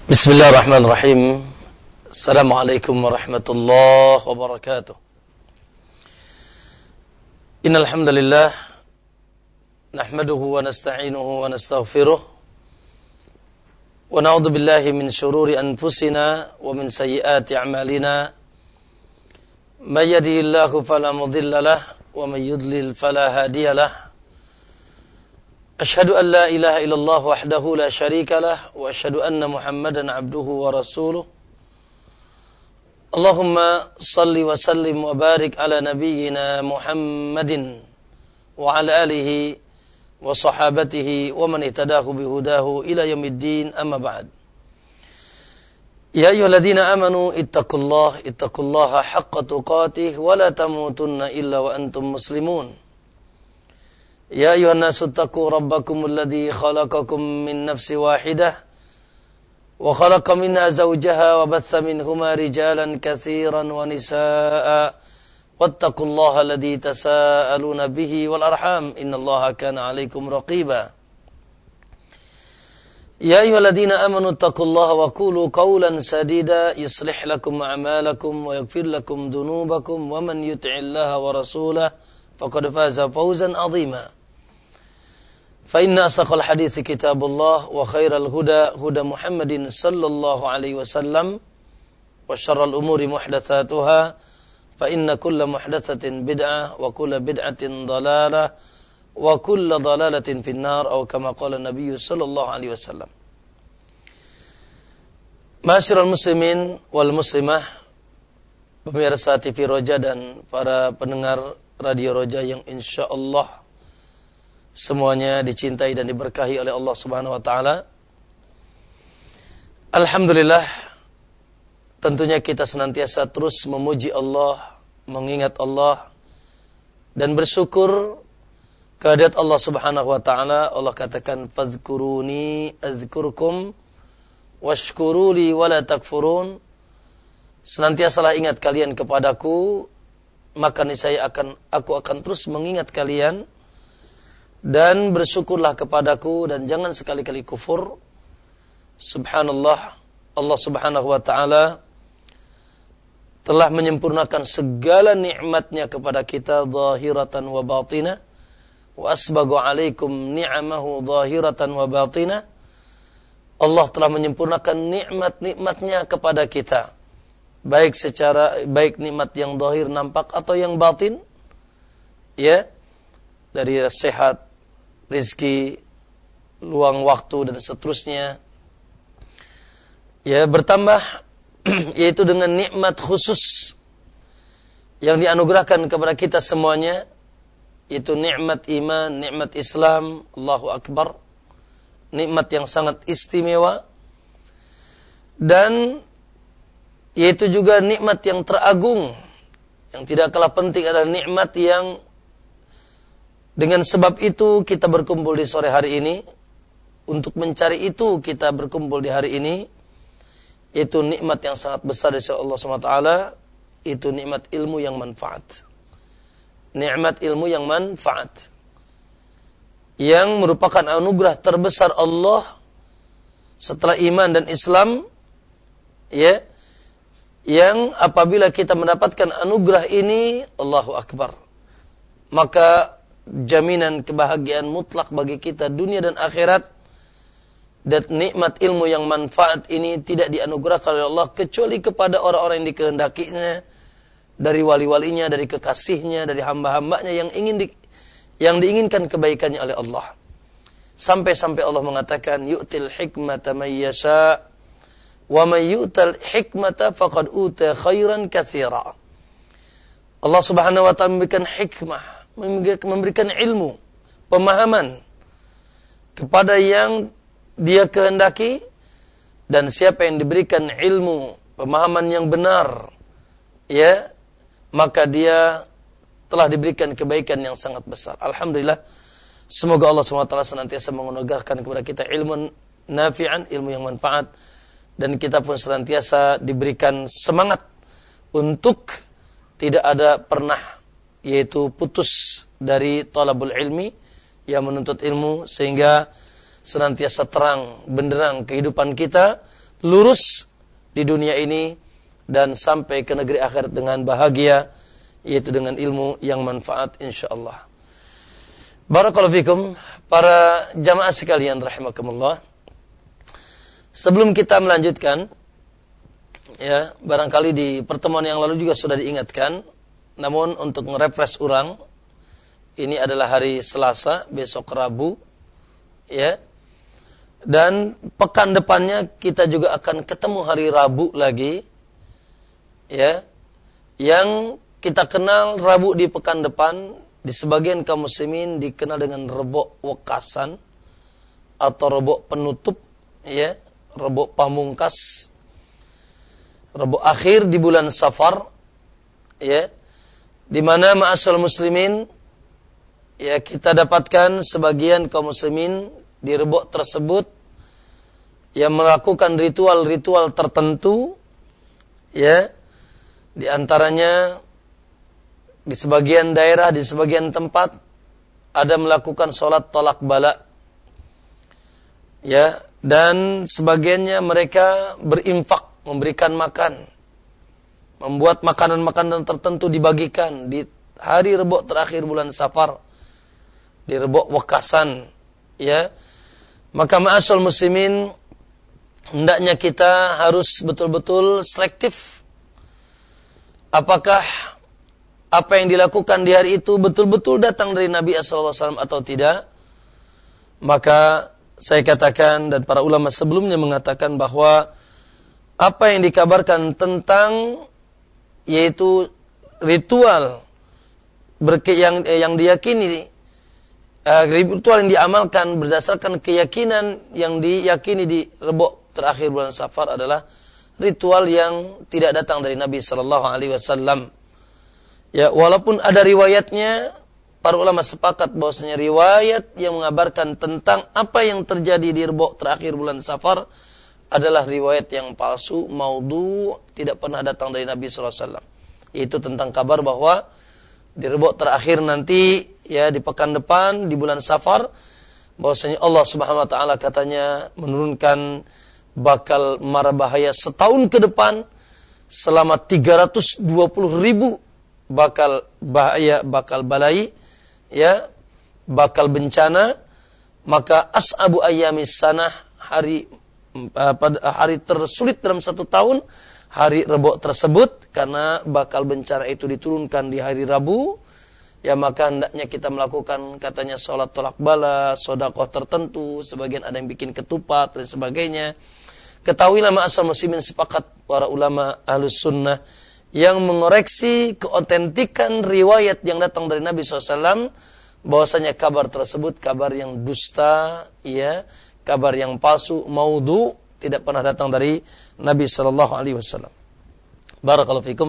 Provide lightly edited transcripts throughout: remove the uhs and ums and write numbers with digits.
Bismillahirrahmanirrahim. Assalamualaikum warahmatullahi wabarakatuh. Innal hamdalillah nahmaduhu wa nasta'inuhu wa nastaghfiruh wa na'udzu billahi min shururi anfusina wa min sayyiati a'malina. May yahdihillahu fala mudilla lahu wa may yudlil fala hadiya lahu. Ashhadu an la ilaha illallah wahdahu la syarika lah wa ashhadu anna Muhammadan abduhu wa rasuluh. Allahumma salli wa sallim wa barik ala nabiyyina Muhammadin wa ala alihi wa sahabatihi wa man ihtadahu bihudahu ila yaumiddin, amma ba'd. Ya ayyuhalladzina amanu ittaqullaha haqqa tuqatih wa la tamutunna illa wa antum muslimun. Ya ayuhan nasu taqu rabbakum alladhi khalaqakum min nafsi wahidah wa khalaqa minha zawjaha wa batha minhuma rijalan katsiran wa nisaa'a wattaqullaha alladhi tasaaluna bihi wal arham innallaha kana 'alaikum raqiba. Ya ayyuhalladzina amanu taqullaha wa qulu qawlan sadida yuslih lakum a'malakum wa yaghfir lakum dhunubakum wa man yuti'illaha wa rasulahu faqad faza fawzan 'azima. Fa inna asaqal hadithi kitabullah wa khairal huda huda Muhammadin sallallahu alaihi wasallam wa syarral umuri muhdatsatuha fa inna kulla muhdatsatin bid'ah wa kulla bid'atin dhalalah wa kulla dhalalatin finnar atau kama qala Nabi sallallahu alaihi wasallam. Ma'asyiral muslimin wal muslimah, pemirsa TV Roja dan para pendengar Radio Roja yang insyaallah semuanya dicintai dan diberkahi oleh Allah Subhanahu wa taala. Alhamdulillah, tentunya kita senantiasa terus memuji Allah, mengingat Allah dan bersyukur kehadirat Allah Subhanahu wa taala. Allah katakan fadhkuruni azkurkum washkuruli wala takfurun. Senantiasalah ingat kalian kepadaku, maka niscaya aku akan terus mengingat kalian, dan bersyukurlah kepadaku dan jangan sekali-kali kufur. Subhanallah, Allah Subhanahu wa ta'ala telah menyempurnakan segala nikmatnya kepada kita zahiratan wa batinah, wa asbagu alaikum ni'amahu zahiratan wa batinah. Allah telah menyempurnakan nikmat-nikmatnya kepada kita, baik nikmat yang zahir nampak atau yang batin, ya, dari sehat, rizki, luang waktu dan seterusnya, ya, bertambah yaitu dengan nikmat khusus yang dianugerahkan kepada kita semuanya, yaitu nikmat iman, nikmat Islam. Allahu Akbar, nikmat yang sangat istimewa, dan yaitu juga nikmat yang teragung yang tidak kalah penting adalah nikmat yang dengan sebab itu kita berkumpul di sore hari ini. Untuk mencari itu kita berkumpul di hari ini, yaitu nikmat yang sangat besar dari Allah SWT. Itu nikmat ilmu yang manfaat. Nikmat ilmu yang manfaat, yang merupakan anugerah terbesar Allah setelah iman dan Islam, ya, yang apabila kita mendapatkan anugerah ini, Allahu Akbar, maka jaminan kebahagiaan mutlak bagi kita dunia dan akhirat. Dan nikmat ilmu yang manfaat ini tidak dianugerahkan oleh Allah kecuali kepada orang-orang yang dikehendakinya, dari wali-walinya, dari kekasihnya, dari hamba-hambanya yang diinginkan kebaikannya oleh Allah. Sampai-sampai Allah mengatakan yu'til hikmata may yasha wa may yu'tal hikmata faqad uta khairan katsira. Allah Subhanahu wa taala memberikan hikmah, memberikan ilmu, pemahaman kepada yang Dia kehendaki, dan siapa yang diberikan ilmu, pemahaman yang benar, ya, maka dia telah diberikan kebaikan yang sangat besar. Alhamdulillah, semoga Allah SWT senantiasa menganugerahkan kepada kita ilmu nafi'an, ilmu yang manfaat, dan kita pun senantiasa diberikan semangat untuk tidak ada pernah yaitu putus dari talabul ilmi, yang menuntut ilmu, sehingga senantiasa terang benderang kehidupan kita, lurus di dunia ini dan sampai ke negeri akhirat dengan bahagia, yaitu dengan ilmu yang manfaat insyaallah. Barakallahu fikum para jamaah sekalian rahimakumullah. Sebelum kita melanjutkan, ya, barangkali di pertemuan yang lalu juga sudah diingatkan, namun untuk nge-refresh ulang, ini adalah hari Selasa, besok Rabu, ya. Dan pekan depannya kita juga akan ketemu hari Rabu lagi, ya. Yang kita kenal Rabu di pekan depan di sebagian kaum muslimin dikenal dengan Rebo Wekasan atau Rebo penutup, ya, Rebo pamungkas, Rebo akhir di bulan Safar, ya. Di mana ma'asyiral muslimin, ya, kita dapatkan sebagian kaum muslimin di Rebo tersebut yang melakukan ritual-ritual tertentu, ya. Di antaranya di sebagian daerah, di sebagian tempat ada melakukan sholat tolak bala, ya, dan sebagiannya mereka berinfak, memberikan makan, membuat makanan-makanan tertentu dibagikan di hari Rebo terakhir bulan Safar, di Rebo Wekasan, ya. Maka ma'asyiral muslimin, hendaknya kita harus betul-betul selektif. Apakah apa yang dilakukan di hari itu betul-betul datang dari Nabi sallallahu alaihi wasallam atau tidak? Maka saya katakan, dan para ulama sebelumnya mengatakan, bahwa apa yang dikabarkan tentang, yaitu ritual yang diyakini, ritual yang diamalkan berdasarkan keyakinan yang diyakini di Rebo terakhir bulan Safar adalah ritual yang tidak datang dari Nabi sallallahu alaihi wasallam. Ya, walaupun ada riwayatnya, para ulama sepakat bahwasanya riwayat yang mengabarkan tentang apa yang terjadi di Rebo terakhir bulan Safar adalah riwayat yang palsu, maudhu, tidak pernah datang dari Nabi sallallahu alaihi wasallam. Itu tentang kabar bahwa di Rebo terakhir nanti, ya, di pekan depan di bulan Safar, bahwasanya Allah Subhanahu wa taala katanya menurunkan bakal mara bahaya setahun ke depan selama 320.000 bakal bahaya, bakal balai, ya, bakal bencana. Maka as'abu ayyamis sanah, hari tersulit dalam satu tahun, hari Rebo tersebut, karena bakal bencana itu diturunkan di hari Rabu. Ya, maka hendaknya kita melakukan, katanya, sholat tolak bala, sedekah tertentu, sebagian ada yang bikin ketupat dan sebagainya. Ketahuilah ma'asyiral muslimin, sepakat para ulama ahlus sunnah yang mengoreksi keotentikan riwayat yang datang dari Nabi SAW, bahwasanya kabar tersebut kabar yang dusta, ya, kabar yang palsu, maudhu, tidak pernah datang dari Nabi SAW. Barakallahu fikum.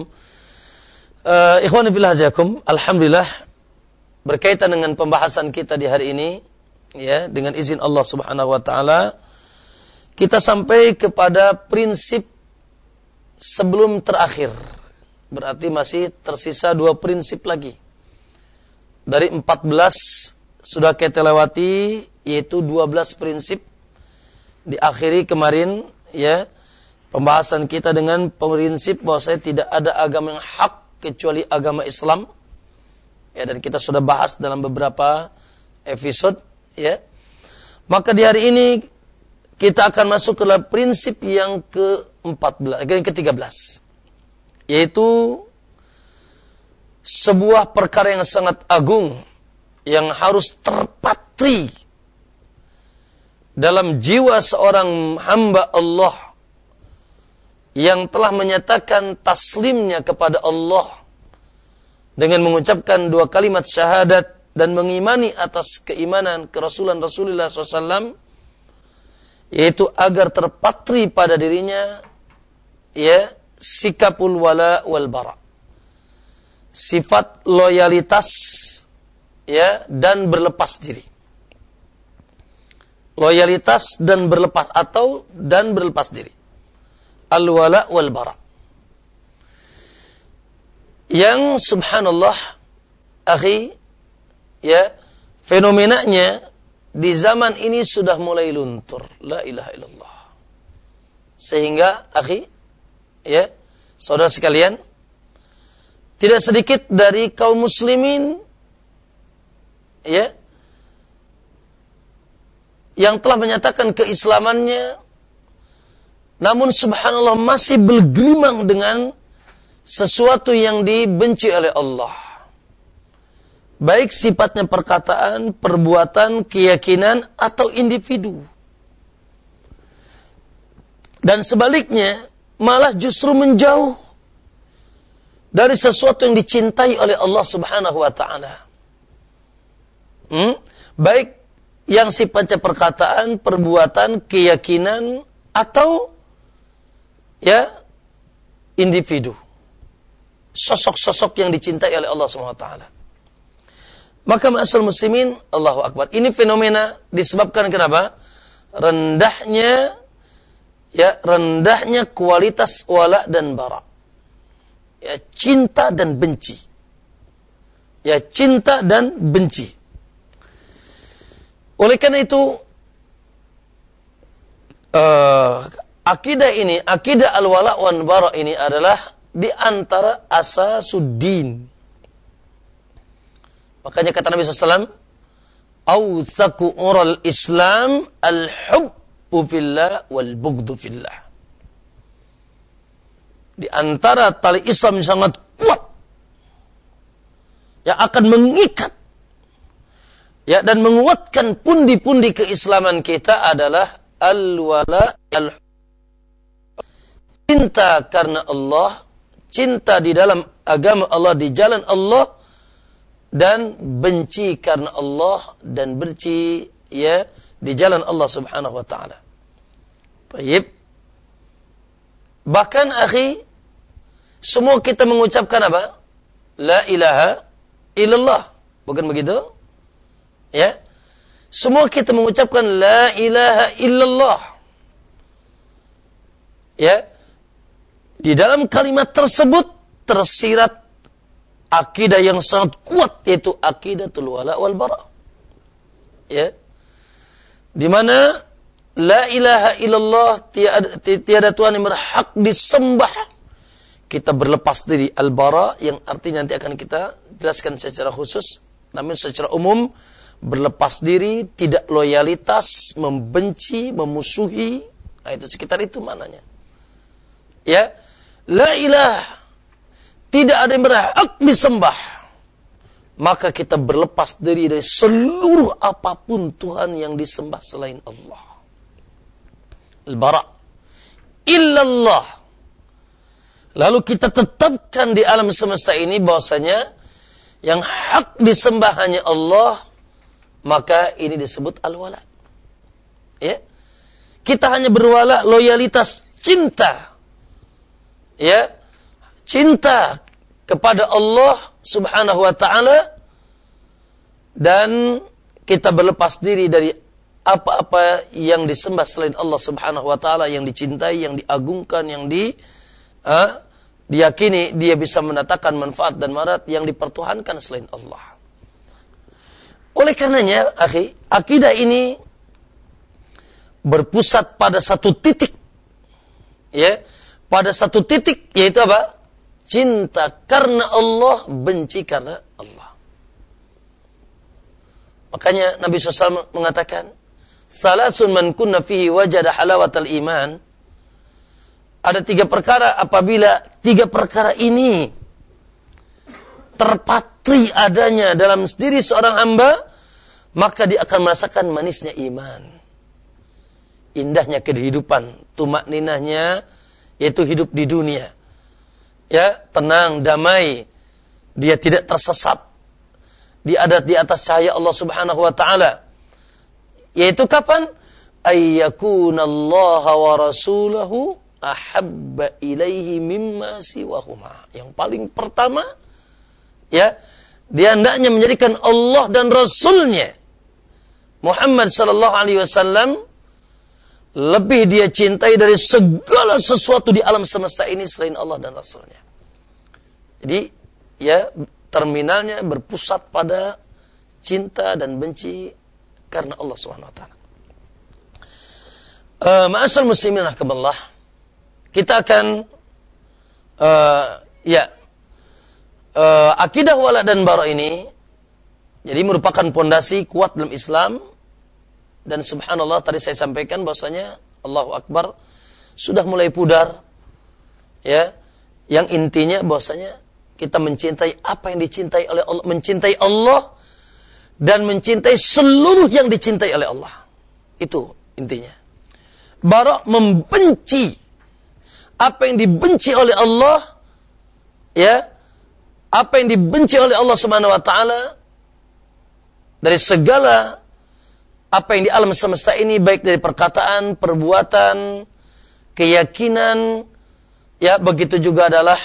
Ikhwani fillah jazakum. Alhamdulillah, berkaitan dengan pembahasan kita di hari ini, ya, dengan izin Allah Subhanahu wa taala, kita sampai kepada prinsip sebelum terakhir. Berarti masih tersisa 2 prinsip lagi. Dari 14 sudah kita lewati, yaitu 12 prinsip. Diakhiri kemarin, ya, pembahasan kita dengan prinsip bahwasanya tidak ada agama yang hak kecuali agama Islam. Ya, dan kita sudah bahas dalam beberapa episode, ya. Maka di hari ini kita akan masuk ke dalam prinsip yang ke-14, yang ke-13. Yaitu sebuah perkara yang sangat agung yang harus terpatri dalam jiwa seorang hamba Allah yang telah menyatakan taslimnya kepada Allah dengan mengucapkan 2 kalimat syahadat dan mengimani atas keimanan kerasulan Rasulullah SAW, yaitu agar terpatri pada dirinya, ya, sikapul wala wal bara, sifat loyalitas, ya, dan berlepas diri. Loyalitas dan berlepas, atau dan berlepas diri. Al-wala wal bara. Yang subhanallah, akhi, ya, fenomenanya di zaman ini sudah mulai luntur. La ilaha illallah. Sehingga akhi, ya, saudara sekalian, tidak sedikit dari kaum muslimin, ya, yang telah menyatakan keislamannya, namun subhanallah masih bergelimang dengan sesuatu yang dibenci oleh Allah. Baik sifatnya perkataan, perbuatan, keyakinan, atau individu. Dan sebaliknya, malah justru menjauh dari sesuatu yang dicintai oleh Allah subhanahu wa ta'ala. Baik yang sifatnya perkataan, perbuatan, keyakinan, atau ya individu. Sosok-sosok yang dicintai oleh Allah subhanahu wa ta'ala. Maka ma'asal muslimin, Allahu Akbar. Ini fenomena disebabkan kenapa? Rendahnya kualitas wala dan bara. Ya, cinta dan benci. Ya, cinta dan benci. Oleh karena itu, akidah ini, akidah al-wala wan bara ini adalah di antara asasuddin. Makanya kata Nabi SAW, awsaku ural Islam al-hubbu fillah wal-bughdu fillah. Di antara tali Islam yang sangat kuat, yang akan mengikat, ya, dan menguatkan pundi-pundi keislaman kita adalah al-wala al-hubbu. Cinta karena Allah, cinta di dalam agama Allah, di jalan Allah, dan benci karena Allah dan benci ya di jalan Allah subhanahu wa ta'ala. Baik. Bahkan akhi, semua kita mengucapkan apa? La ilaha illallah. Bukan begitu? Ya. Semua kita mengucapkan la ilaha illallah. Ya. Di dalam kalimat tersebut tersirat akidah yang sangat kuat, yaitu aqidatul wala wal bara. Ya. Di mana la ilaha illallah, tiada Tuhan yang berhak disembah. Kita berlepas diri al-bara, yang artinya nanti akan kita jelaskan secara khusus, namun secara umum berlepas diri, tidak loyalitas, membenci, memusuhi. Nah, itu sekitar itu maknanya. Ya. La ilaha, tidak ada yang berhak disembah. Maka kita berlepas diri dari seluruh apapun Tuhan yang disembah selain Allah. Al-bara. Illallah. Lalu kita tetapkan di alam semesta ini bahwasanya yang hak disembah hanya Allah, maka ini disebut al-wala. Ya. Kita hanya berwala, loyalitas, cinta. Ya. Cinta kepada Allah subhanahu wa ta'ala, dan kita berlepas diri dari apa-apa yang disembah selain Allah subhanahu wa ta'ala, yang dicintai, yang diagungkan, yang diyakini dia bisa mendatangkan manfaat dan madarat, yang dipertuhankan selain Allah. Oleh karenanya, akhi, akidah ini berpusat pada satu titik. Ya, pada satu titik, yaitu apa? Cinta karena Allah, benci karena Allah. Makanya Nabi SAW mengatakan, salasun man kunna fihi wajada halawatal iman. Ada 3 perkara, apabila 3 perkara ini terpatri adanya dalam diri seorang hamba, maka dia akan merasakan manisnya iman. Indahnya kehidupan, tumakninahnya, yaitu hidup di dunia. Ya, tenang, damai. Dia tidak tersesat. Dia ada di atas cahaya Allah subhanahu wa ta'ala. Yaitu kapan? Ayyakunallaha wa rasulahu ahabba ilaihi mimma siwahuma. Yang paling pertama, ya, dia hendaknya menjadikan Allah dan Rasulnya Muhammad sallallahu alaihi wasallam lebih dia cintai dari segala sesuatu di alam semesta ini selain Allah dan Rasulnya. Jadi, ya, terminalnya berpusat pada cinta dan benci karena Allah Subhanahu wa taala. Ma'asal muslimin rahimakumullah. kita akan akidah wala dan bara ini jadi merupakan pondasi kuat dalam Islam. Dan subhanallah tadi saya sampaikan bahwasanya Allahu Akbar sudah mulai pudar, ya. Yang intinya bahwasanya kita mencintai apa yang dicintai oleh Allah, mencintai Allah dan mencintai seluruh yang dicintai oleh Allah. Itu intinya. Bara membenci apa yang dibenci oleh Allah, ya. Apa yang dibenci oleh Allah Subhanahu wa taala dari segala apa yang di alam semesta ini, baik dari perkataan, perbuatan, keyakinan, ya, begitu juga adalah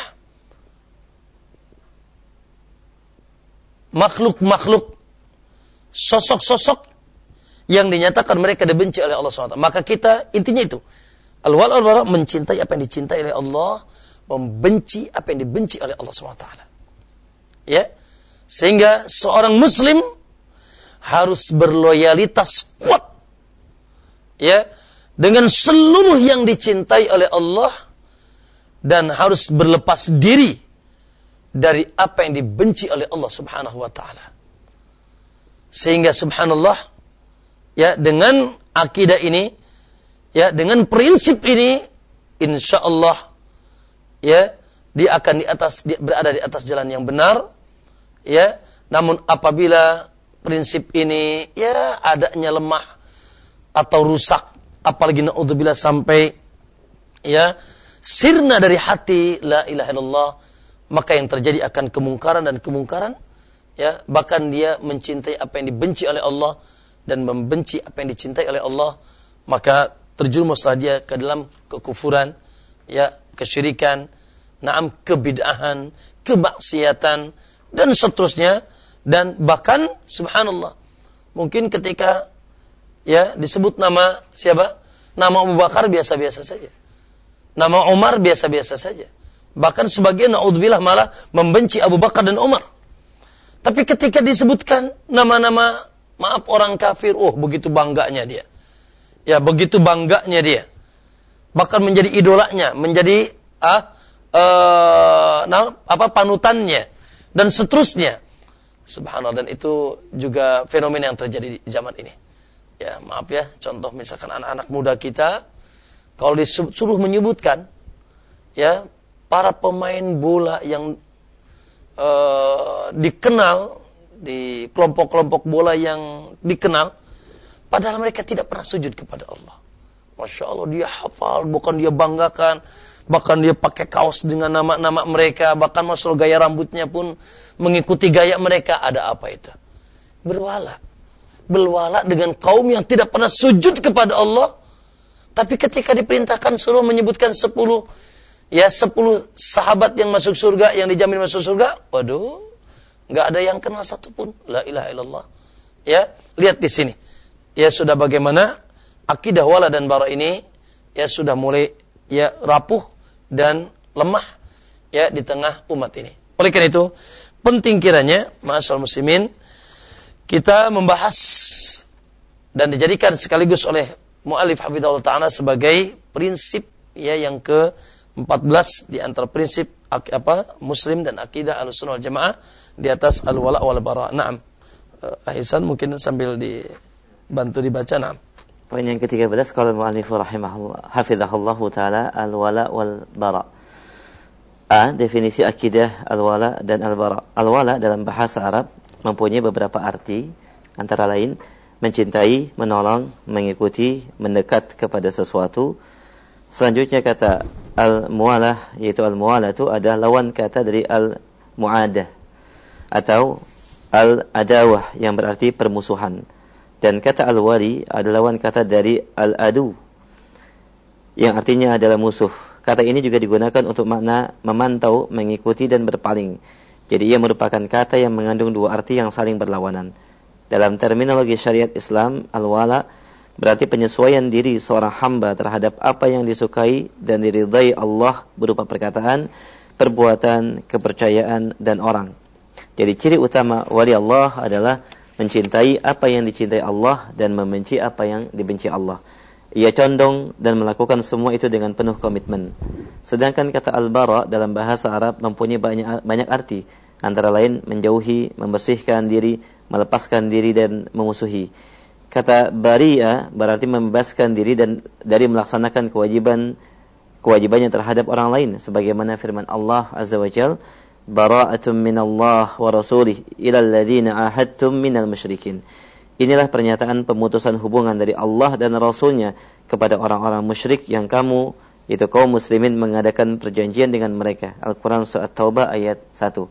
makhluk-makhluk, sosok-sosok yang dinyatakan mereka dibenci oleh Allah SWT. Maka kita, intinya itu, al-wala wal-bara, mencintai apa yang dicintai oleh Allah, membenci apa yang dibenci oleh Allah SWT. Ya, sehingga seorang muslim harus berloyalitas kuat, ya, dengan seluruh yang dicintai oleh Allah dan harus berlepas diri dari apa yang dibenci oleh Allah Subhanahu wa taala. Sehingga subhanallah, ya, dengan akidah ini, ya, dengan prinsip ini, insyaallah, ya, dia akan berada di atas jalan yang benar, ya. Namun apabila prinsip ini, ya, adanya lemah atau rusak, apalagi naudzubillah sampai, ya, sirna dari hati la ilaha illallah, maka yang terjadi akan kemungkaran dan kemungkaran, ya, bahkan dia mencintai apa yang dibenci oleh Allah dan membenci apa yang dicintai oleh Allah, maka terjerumuslah dia ke dalam kekufuran, ya, kesyirikan, na'am, kebid'ahan, kemaksiatan dan seterusnya. Dan bahkan subhanallah, mungkin ketika, ya, disebut nama siapa? Nama Abu Bakar biasa-biasa saja. Nama Umar biasa-biasa saja. Bahkan sebagian naudzubillah malah membenci Abu Bakar dan Umar. Tapi ketika disebutkan nama-nama, maaf, orang kafir, begitu bangganya dia. Ya, begitu bangganya dia. Bahkan menjadi idolanya, menjadi panutannya dan seterusnya. Subhanallah, dan itu juga fenomena yang terjadi di zaman ini. Ya, maaf ya, contoh misalkan anak-anak muda kita, kalau disuruh menyebutkan, ya, para pemain bola yang dikenal di kelompok-kelompok bola yang dikenal, padahal mereka tidak pernah sujud kepada Allah. Masya Allah, dia hafal, bukan dia banggakan, bahkan dia pakai kaos dengan nama-nama mereka, bahkan masuk gaya rambutnya pun mengikuti gaya mereka. Ada apa itu? Berwala dengan kaum yang tidak pernah sujud kepada Allah. Tapi ketika diperintahkan suruh menyebutkan 10 sahabat yang masuk surga, yang dijamin masuk surga, waduh, nggak ada yang kenal satupun. La ilaha illallah. Ya, lihat di sini. Ya, sudah bagaimana akidah wala dan bara ini, ya, sudah mulai, ya, rapuh dan lemah, ya, di tengah umat ini. Oleh karena itu, penting kiranya, ma'asyiral muslimin, kita membahas dan dijadikan sekaligus oleh mu'allif hafizahullah ta'ala sebagai prinsip, ya, yang ke-14 di antara prinsip muslim dan akidah Ahlussunnah wal Jamaah di atas al-wala wal bara. Naam. Ahsan, mungkin sambil dibantu dibaca. Naam. Poin yang ke-13, qala al-mu'allif rahimahullah hafizahullah ta'ala al-wala wal bara. Definisi akidah al-wala dan al-bara. Al-wala dalam bahasa Arab mempunyai beberapa arti, antara lain mencintai, menolong, mengikuti, mendekat kepada sesuatu. Selanjutnya kata al-muwalah, yaitu al-muwalah itu adalah lawan kata dari al-mu'adah atau al-adawah yang berarti permusuhan. Dan kata al-wali adalah lawan kata dari al-adu yang artinya adalah musuh. Kata ini juga digunakan untuk makna memantau, mengikuti dan berpaling. Jadi ia merupakan kata yang mengandung dua arti yang saling berlawanan. Dalam terminologi syariat Islam, al-wala berarti penyesuaian diri seorang hamba terhadap apa yang disukai dan diridhai Allah berupa perkataan, perbuatan, kepercayaan dan orang. Jadi ciri utama wali Allah adalah mencintai apa yang dicintai Allah dan membenci apa yang dibenci Allah. Ia condong dan melakukan semua itu dengan penuh komitmen. Sedangkan kata al-bara dalam bahasa Arab mempunyai banyak arti, antara lain menjauhi, membersihkan diri, melepaskan diri dan memusuhi. Kata bari'a berarti membebaskan diri dan dari melaksanakan kewajibannya terhadap orang lain, sebagaimana firman Allah Azza wa Jalla, bara'atun minallah wa rasulih ilal ladzina ahadtum minal musyrikin. Inilah pernyataan pemutusan hubungan dari Allah dan Rasulnya kepada orang-orang musyrik yang kamu, yaitu kaum muslimin, mengadakan perjanjian dengan mereka. Al-Quran Surat Taubah ayat 1.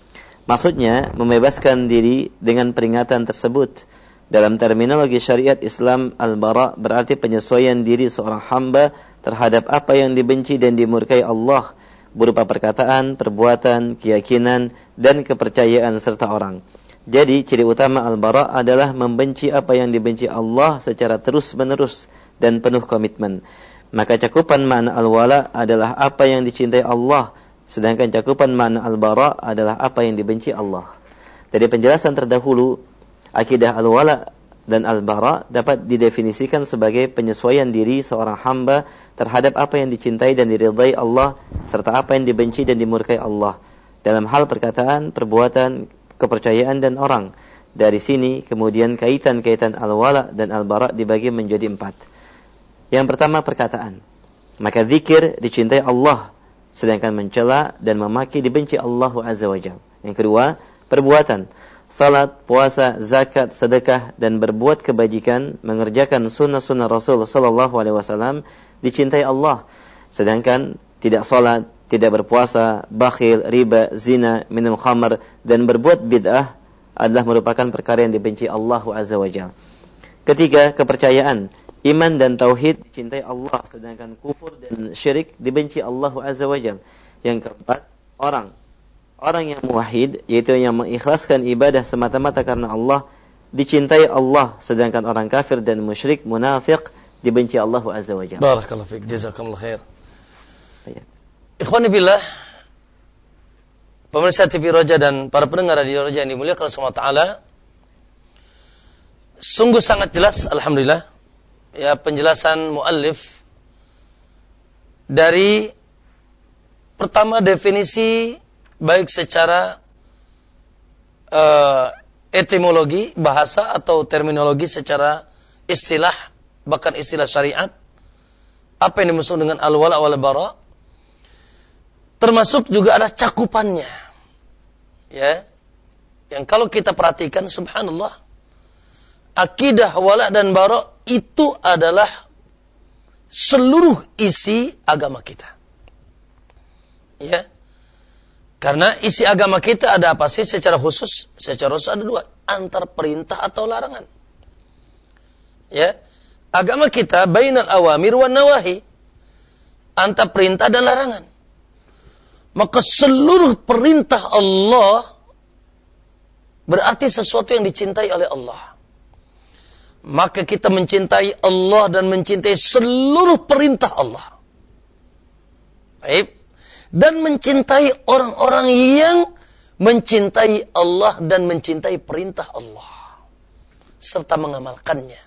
Maksudnya, membebaskan diri dengan peringatan tersebut. Dalam terminologi syariat Islam, al-bara berarti penyesuaian diri seorang hamba terhadap apa yang dibenci dan dimurkai Allah, berupa perkataan, perbuatan, keyakinan, dan kepercayaan serta orang. Jadi, ciri utama al-bara adalah membenci apa yang dibenci Allah secara terus-menerus dan penuh komitmen. Maka cakupan makna al-wala adalah apa yang dicintai Allah, sedangkan cakupan makna al-bara adalah apa yang dibenci Allah. Dari penjelasan terdahulu, akidah al-wala dan al-bara dapat didefinisikan sebagai penyesuaian diri seorang hamba terhadap apa yang dicintai dan diridhai Allah, serta apa yang dibenci dan dimurkai Allah, dalam hal perkataan, perbuatan, kepercayaan dan orang. Dari sini kemudian kaitan-kaitan al-wala dan al-bara dibagi menjadi 4. Yang pertama, perkataan. Maka zikir dicintai Allah, sedangkan mencela dan memaki dibenci Allah Azza wa Jalla. Yang kedua, perbuatan. Salat, puasa, zakat, sedekah dan berbuat kebajikan, mengerjakan sunnah-sunnah Rasul sallallahu alaihi wasallam dicintai Allah, sedangkan tidak salat, tidak berpuasa, bakhil, riba, zina, minum khamar, dan berbuat bid'ah adalah merupakan perkara yang dibenci Allah Azza wa Jalla. Ketiga, kepercayaan. Iman dan tauhid dicintai Allah, sedangkan kufur dan syirik dibenci Allah Azza wa Jalla. Yang keempat, orang yang muwahhid, yaitu yang mengikhlaskan ibadah semata-mata karena Allah, dicintai Allah, sedangkan orang kafir dan musyrik, munafik, dibenci Allah Azza wa Jalla. Barakallahu fiik, jazakallahu khair. Ikhwani billah, pemirsa TV Roja dan para pendengar Radio Roja yang dimuliakan Allah Subhanahu wa taala, sungguh sangat jelas alhamdulillah ya penjelasan muallif dari pertama definisi baik secara etimologi bahasa atau terminologi secara istilah, bahkan istilah syariat, apa yang dimaksud dengan al-wala wal bara, termasuk juga ada cakupannya, ya, yang kalau kita perhatikan, subhanallah, akidah wala dan bara itu adalah seluruh isi agama kita, ya, karena isi agama kita ada apa sih secara khusus? Secara khusus ada 2, antar perintah atau larangan, ya, agama kita bainal awamir wan nawahi, antar perintah dan larangan. Maka seluruh perintah Allah berarti sesuatu yang dicintai oleh Allah. Maka kita mencintai Allah dan mencintai seluruh perintah Allah. Baik. Dan mencintai orang-orang yang mencintai Allah dan mencintai perintah Allah, serta mengamalkannya.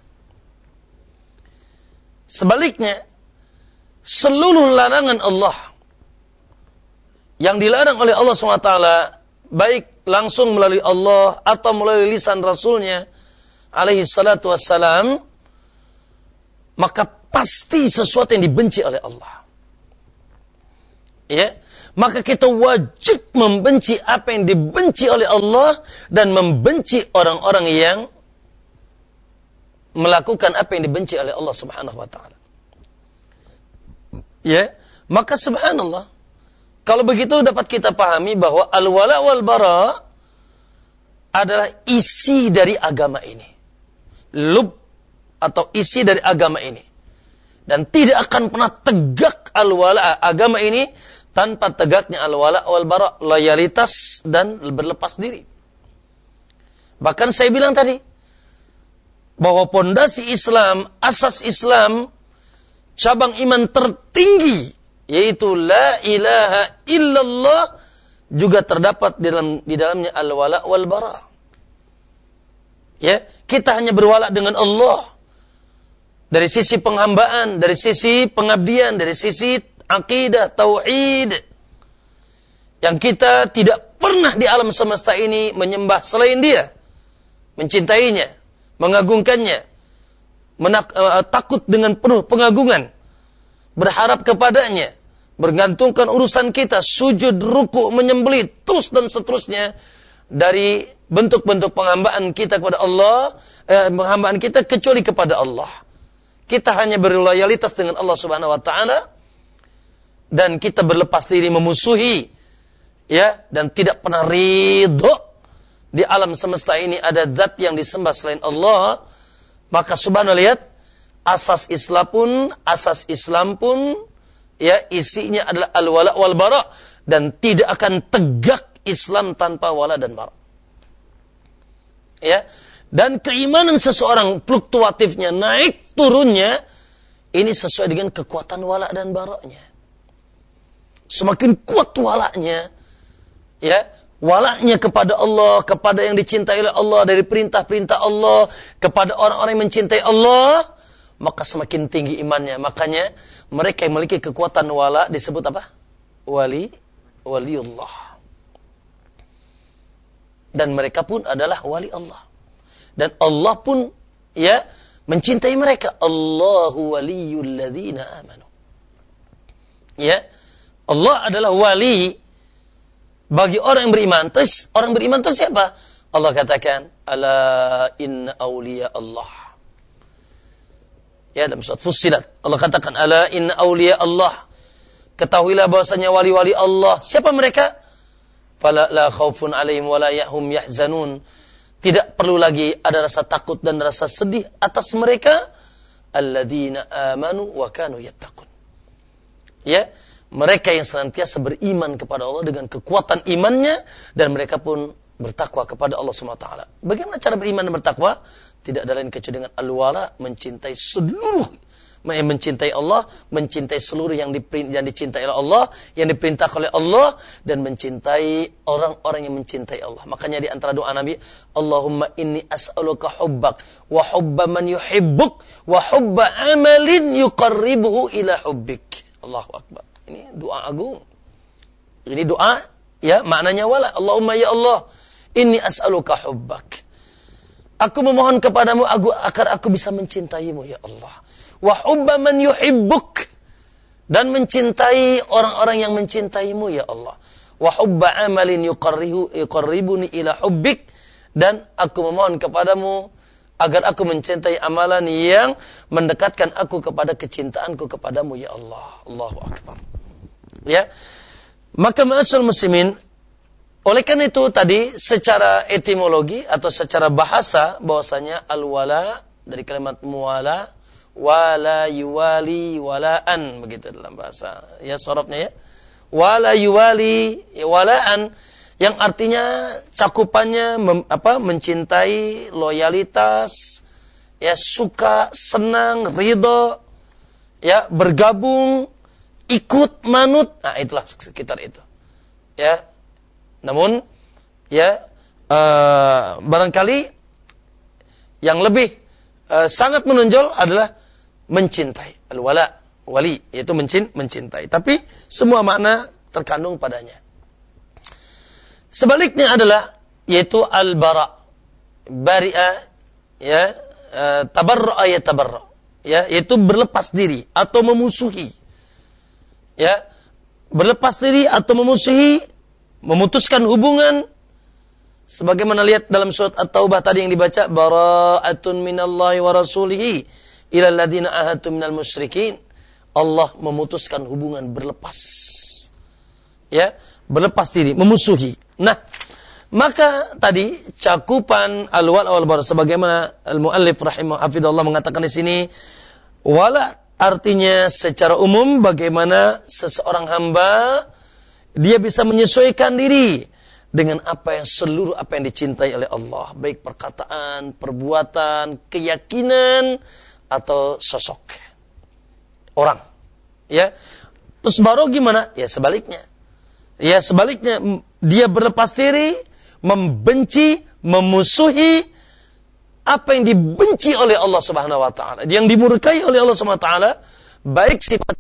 Sebaliknya, seluruh larangan Allah yang dilarang oleh Allah SWT, baik langsung melalui Allah atau melalui lisan Rasulnya alaihi salatu wassalam, maka pasti sesuatu yang dibenci oleh Allah. Ya, maka kita wajib membenci apa yang dibenci oleh Allah dan membenci orang-orang yang melakukan apa yang dibenci oleh Allah Subhanahu wa taala. Ya, maka subhanallah, kalau begitu dapat kita pahami bahwa al-wala wal bara adalah isi dari agama ini. Lub atau isi dari agama ini. Dan tidak akan pernah tegak al-wala agama ini tanpa tegaknya al-wala wal bara, loyalitas dan berlepas diri. Bahkan saya bilang tadi bahwa pondasi Islam, asas Islam, cabang iman tertinggi yaitu la ilaha illallah juga terdapat di dalamnya al-wala wal bara. Ya, kita hanya berwala dengan Allah. dari sisi penghambaan, dari sisi pengabdian, dari sisi akidah, tauhid. Yang kita tidak pernah di alam semesta ini menyembah selain Dia, mencintainya, mengagungkannya, takut dengan penuh pengagungan, berharap kepadanya, bergantungkan urusan kita, sujud, ruku, menyembelih, terus dan seterusnya dari bentuk-bentuk penghambaan kita kepada Allah, penghambaan kita kecuali kepada Allah. Kita hanya berloyalitas dengan Allah Subhanahu wa taala dan kita berlepas diri memusuhi, ya, dan tidak pernah ridho di alam semesta ini ada zat yang disembah selain Allah. Maka subhanallah, lihat, asas Islam pun ya isinya adalah al-wala wal bara, dan tidak akan tegak Islam tanpa wala dan bara. Ya. Dan keimanan seseorang fluktuatifnya, naik turunnya, ini sesuai dengan kekuatan wala dan baranya. Semakin kuat walanya, ya, walanya kepada Allah, kepada yang dicintai oleh Allah, dari perintah-perintah Allah, kepada orang-orang yang mencintai Allah, maka semakin tinggi imannya. Makanya mereka yang memiliki kekuatan wala disebut apa? Waliullah. Dan mereka pun adalah wali Allah. Dan Allah pun, ya, mencintai mereka. Allahu waliyul ladzina amanu. Ya, Allah adalah wali bagi orang yang beriman. Terus orang beriman itu siapa? Allah katakan, ala inna awliya Allah. Ya, dalam surat Fussilat Allah katakan, ala inna awliya Allah. Ketahuilah bahwasanya wali-wali Allah. Siapa mereka? Fala la khaufun alaihim wa la hum yahzanun. Tidak perlu lagi ada rasa takut dan rasa sedih atas mereka. Alladzina amanu wa kanu yattaqun. Ya, mereka yang senantiasa beriman kepada Allah dengan kekuatan imannya, dan mereka pun bertakwa kepada Allah SWT. Bagaimana cara beriman dan bertakwa? Tidak ada lain kecuali dengan al-wala, mencintai seluruh, mencintai Allah, mencintai seluruh yang dicintai oleh Allah, yang diperintahkan oleh Allah, dan mencintai orang-orang yang mencintai Allah. Makanya di antara doa Nabi, Allahumma inni as'aluka hubbak wa hubba man yuhibbuk wa hubba amalin yuqarribuhu ila hubbik. Allahu Akbar. Ini doa agung. Ini doa, ya, maknanya wala. Allahumma ya Allah, inni as'aluka hubbak. Aku memohon kepadamu agar aku bisa mencintaimu, ya Allah. Wa hubba man yuhibbuk, dan mencintai orang-orang yang mencintaimu, ya Allah. Wa hubba amalin yuqarribuni ila hubbik, dan aku memohon kepadamu agar aku mencintai amalan yang mendekatkan aku kepada kecintaanku kepadamu, ya Allah. Allahu Akbar. Ya. Maka ma'asyiral muslimin, oleh karena itu tadi secara etimologi atau secara bahasa bahwasanya al-wala dari kalimat muwala, wala yuwali walaan, begitu dalam bahasa ya sharafnya, ya. Wala yuwali walaan, yang artinya cakupannya mencintai, loyalitas, ya, suka, senang, ridho, ya, bergabung, ikut, manut. Nah, itulah sekitar itu. Ya. Namun, ya, barangkali yang lebih sangat menonjol adalah mencintai, al-wala, wali, yaitu mencintai. Tapi semua makna terkandung padanya. Sebaliknya adalah yaitu al-bara, bari'a, ya, tabarra'a ya tabarra', ya, yaitu berlepas diri atau memusuhi, ya, berlepas diri atau memusuhi, memutuskan hubungan, sebagaimana lihat dalam surat At-Taubah tadi yang dibaca, bara'atun minallahi wa rasulihi ilal ladzina ahadtum minal musyrikin. Allah memutuskan hubungan, berlepas, ya, berlepas diri, memusuhi. Nah, maka tadi cakupan al-wala wal bara, sebagaimana al-muallif rahimahullah mengatakan di sini, wala artinya secara umum bagaimana seseorang hamba dia bisa menyesuaikan diri dengan seluruh apa yang dicintai oleh Allah, baik perkataan, perbuatan, keyakinan, atau sosok orang. Ya. Terus baru gimana? Ya sebaliknya. Ya sebaliknya, dia berlepas diri, membenci, memusuhi apa yang dibenci oleh Allah Subhanahu wa taala, yang dimurkai oleh Allah Subhanahu wa taala, baik sifat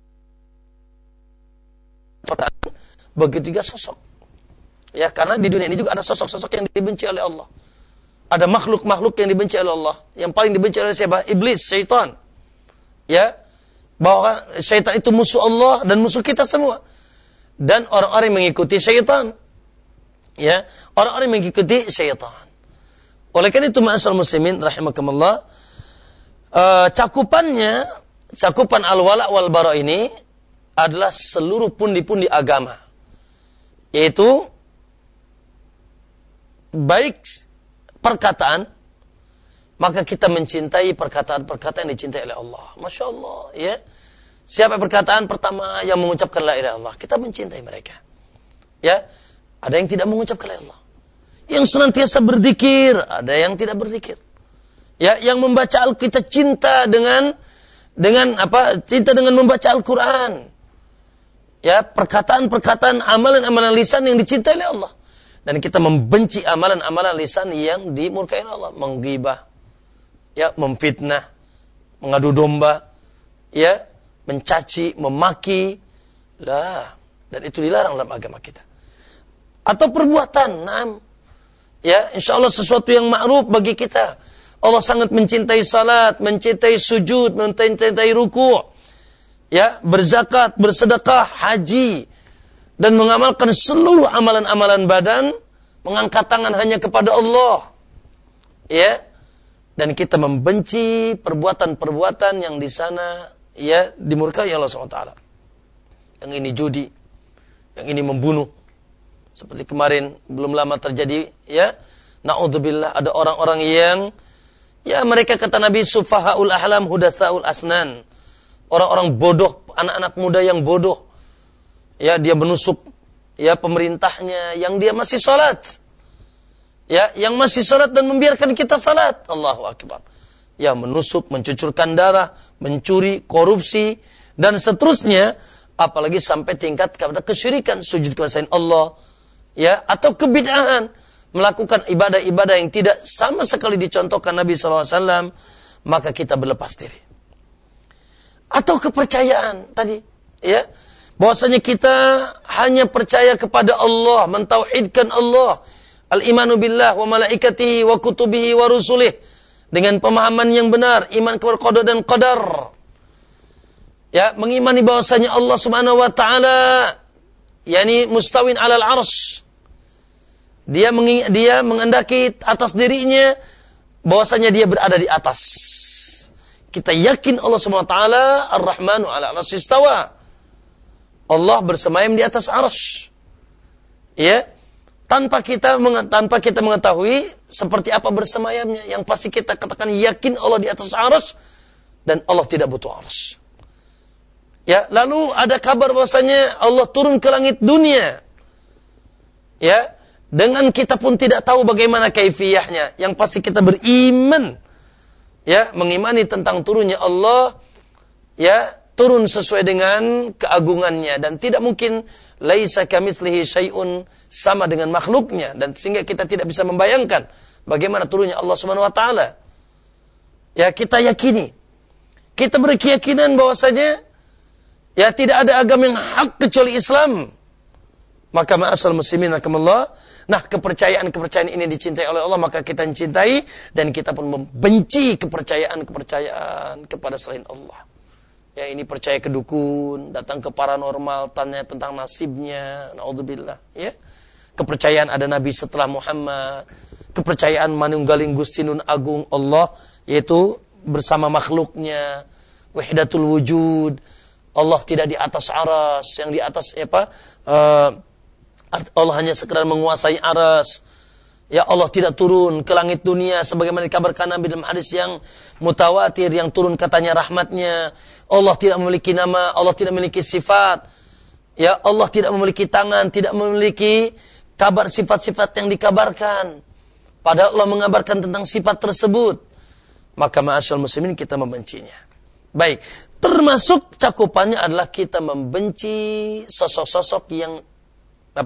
begitu juga sosok. Ya, karena di dunia ini juga ada sosok-sosok yang dibenci oleh Allah. Ada makhluk-makhluk yang dibenci oleh Allah. Yang paling dibenci oleh siapa? Iblis, syaitan. Ya, bahwa syaitan itu musuh Allah dan musuh kita semua. Dan orang-orang yang mengikuti syaitan. Ya, orang-orang yang mengikuti syaitan. Oleh karena itu ma'asyiral muslimin rahimakumullah, cakupan al-wala wal bara ini adalah seluruh pundi-pundi agama. Yaitu baik perkataan, maka kita mencintai perkataan-perkataan yang dicintai oleh Allah. Masya Allah, ya. Siapa perkataan pertama yang mengucapkan la ilaha illallah, kita mencintai mereka. Ya, ada yang tidak mengucapkan la ilaha illallah. Yang senantiasa berzikir, ada yang tidak berzikir. Ya, yang membaca kita cinta dengan apa? Cinta dengan membaca Al-Qur'an. Ya, perkataan-perkataan, amalan-amalan lisan yang dicintai oleh Allah. Dan kita membenci amalan-amalan lisan yang dimurkai oleh Allah, menggibah, ya, memfitnah, mengadu domba, ya, mencaci, memaki, lah, dan itu dilarang dalam agama kita. Atau perbuatan, ya, insyaallah sesuatu yang ma'ruf bagi kita. Allah sangat mencintai salat, mencintai sujud, mencintai ruku', ya, berzakat, bersedekah, haji, dan mengamalkan seluruh amalan-amalan badan, mengangkat tangan hanya kepada Allah. Ya. Dan kita membenci perbuatan-perbuatan yang di sana, ya, dimurkai Allah SWT. Yang ini judi, yang ini membunuh. Seperti kemarin belum lama terjadi, ya, na'udzubillah, ada orang-orang yang, ya, mereka kata Nabi sufahaul ahlam hudasaul asnan. Orang-orang bodoh, anak-anak muda yang bodoh. Ya, dia menusuk, ya, pemerintahnya yang dia masih salat. Ya, yang masih salat dan membiarkan kita salat. Allahu akbar. Ya, menusuk, mencucurkan darah, mencuri, korupsi, dan seterusnya, apalagi sampai tingkat kepada kesyirikan, sujud kepada selain Allah, ya, atau kebid'ahan, melakukan ibadah-ibadah yang tidak sama sekali dicontohkan Nabi SAW, maka kita berlepas diri. Atau kepercayaan tadi, ya, bahwasanya kita hanya percaya kepada Allah, mentauhidkan Allah, al-imanu billah wa malaikatihi wa kutubihi wa rusulih, dengan pemahaman yang benar, iman kepada qada dan qadar. Ya, mengimani bahwasanya Allah Subhanahu wa taala yakni mustawin 'alal 'arsy. Dia mengendaki atas dirinya bahwasanya dia berada di atas. Kita yakin Allah Subhanahu wa taala Ar-Rahmanu 'ala 'arsy istawa. Allah bersemayam di atas 'arsy. Ya, tanpa kita mengetahui seperti apa bersemayamnya, yang pasti kita katakan yakin Allah di atas 'arsy dan Allah tidak butuh 'arsy. Ya, lalu ada kabar bahwasanya Allah turun ke langit dunia. Ya, dengan kita pun tidak tahu bagaimana kaifiyahnya. Yang pasti kita beriman, ya, mengimani tentang turunnya Allah, ya, turun sesuai dengan keagungannya dan tidak mungkin laisa kamitslihi syai'un, sama dengan makhluknya, dan sehingga kita tidak bisa membayangkan bagaimana turunnya Allah Subhanahu wa taala. Ya, kita yakini. Kita berkeyakinan bahwasanya, ya, tidak ada agama yang hak kecuali Islam. Maka ma'asal muslimin rahimakumullah, nah, kepercayaan ini dicintai oleh Allah, maka kita mencintai dan kita pun membenci kepercayaan kepada selain Allah. Ya, ini percaya ke dukun, datang ke paranormal, tanya tentang nasibnya, naudzubillah, ya. Kepercayaan ada nabi setelah Muhammad, kepercayaan manunggaling Gusti Nun Agung Allah, yaitu bersama makhluknya, wahdatul wujud. Allah tidak di atas aras, yang di atas apa? Allah hanya sekedar menguasai aras. Ya, Allah tidak turun ke langit dunia sebagaimana dikabarkan Nabi dalam hadis yang mutawatir, yang turun katanya rahmatnya. Allah tidak memiliki nama, Allah tidak memiliki sifat. Ya, Allah tidak memiliki tangan, tidak memiliki kabar sifat-sifat yang dikabarkan. Padahal Allah mengabarkan tentang sifat tersebut. Maka ma'asyal muslimin, kita membencinya. Baik, termasuk cakupannya adalah kita membenci sosok-sosok yang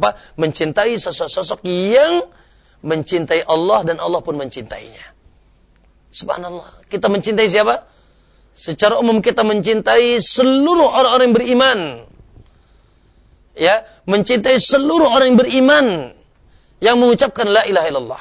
mencintai sosok-sosok yang mencintai Allah dan Allah pun mencintainya. Subhanallah. Kita mencintai siapa? Secara umum kita mencintai seluruh orang-orang yang beriman. Ya, mencintai seluruh orang yang beriman yang mengucapkan la ilaha illallah.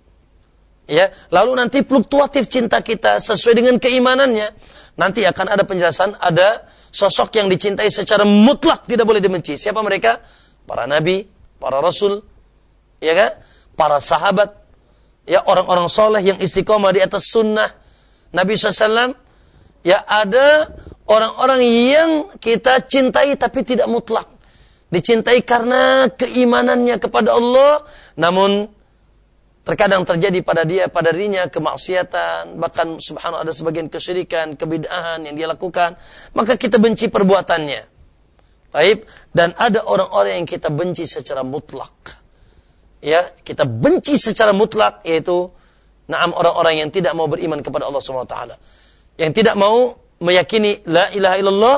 Ya, lalu nanti fluktuatif cinta kita sesuai dengan keimanannya. Nanti akan ada penjelasan, ada sosok yang dicintai secara mutlak tidak boleh dibenci. Siapa mereka? Para nabi, para rasul, ya kan? Para sahabat, ya orang-orang soleh yang istiqomah di atas sunnah Nabi SAW. Ya, ada orang-orang yang kita cintai tapi tidak mutlak. Dicintai karena keimanannya kepada Allah, namun terkadang terjadi pada dirinya kemaksiatan, bahkan subhanallah ada sebagian kesyirikan, kebid'ahan yang dia lakukan, maka kita benci perbuatannya. Baik, dan ada orang-orang yang kita benci secara mutlak. Ya, kita benci secara mutlak, yaitu orang-orang yang tidak mau beriman kepada Allah Subhanahu wa taala. Yang tidak mau meyakini la ilaha illallah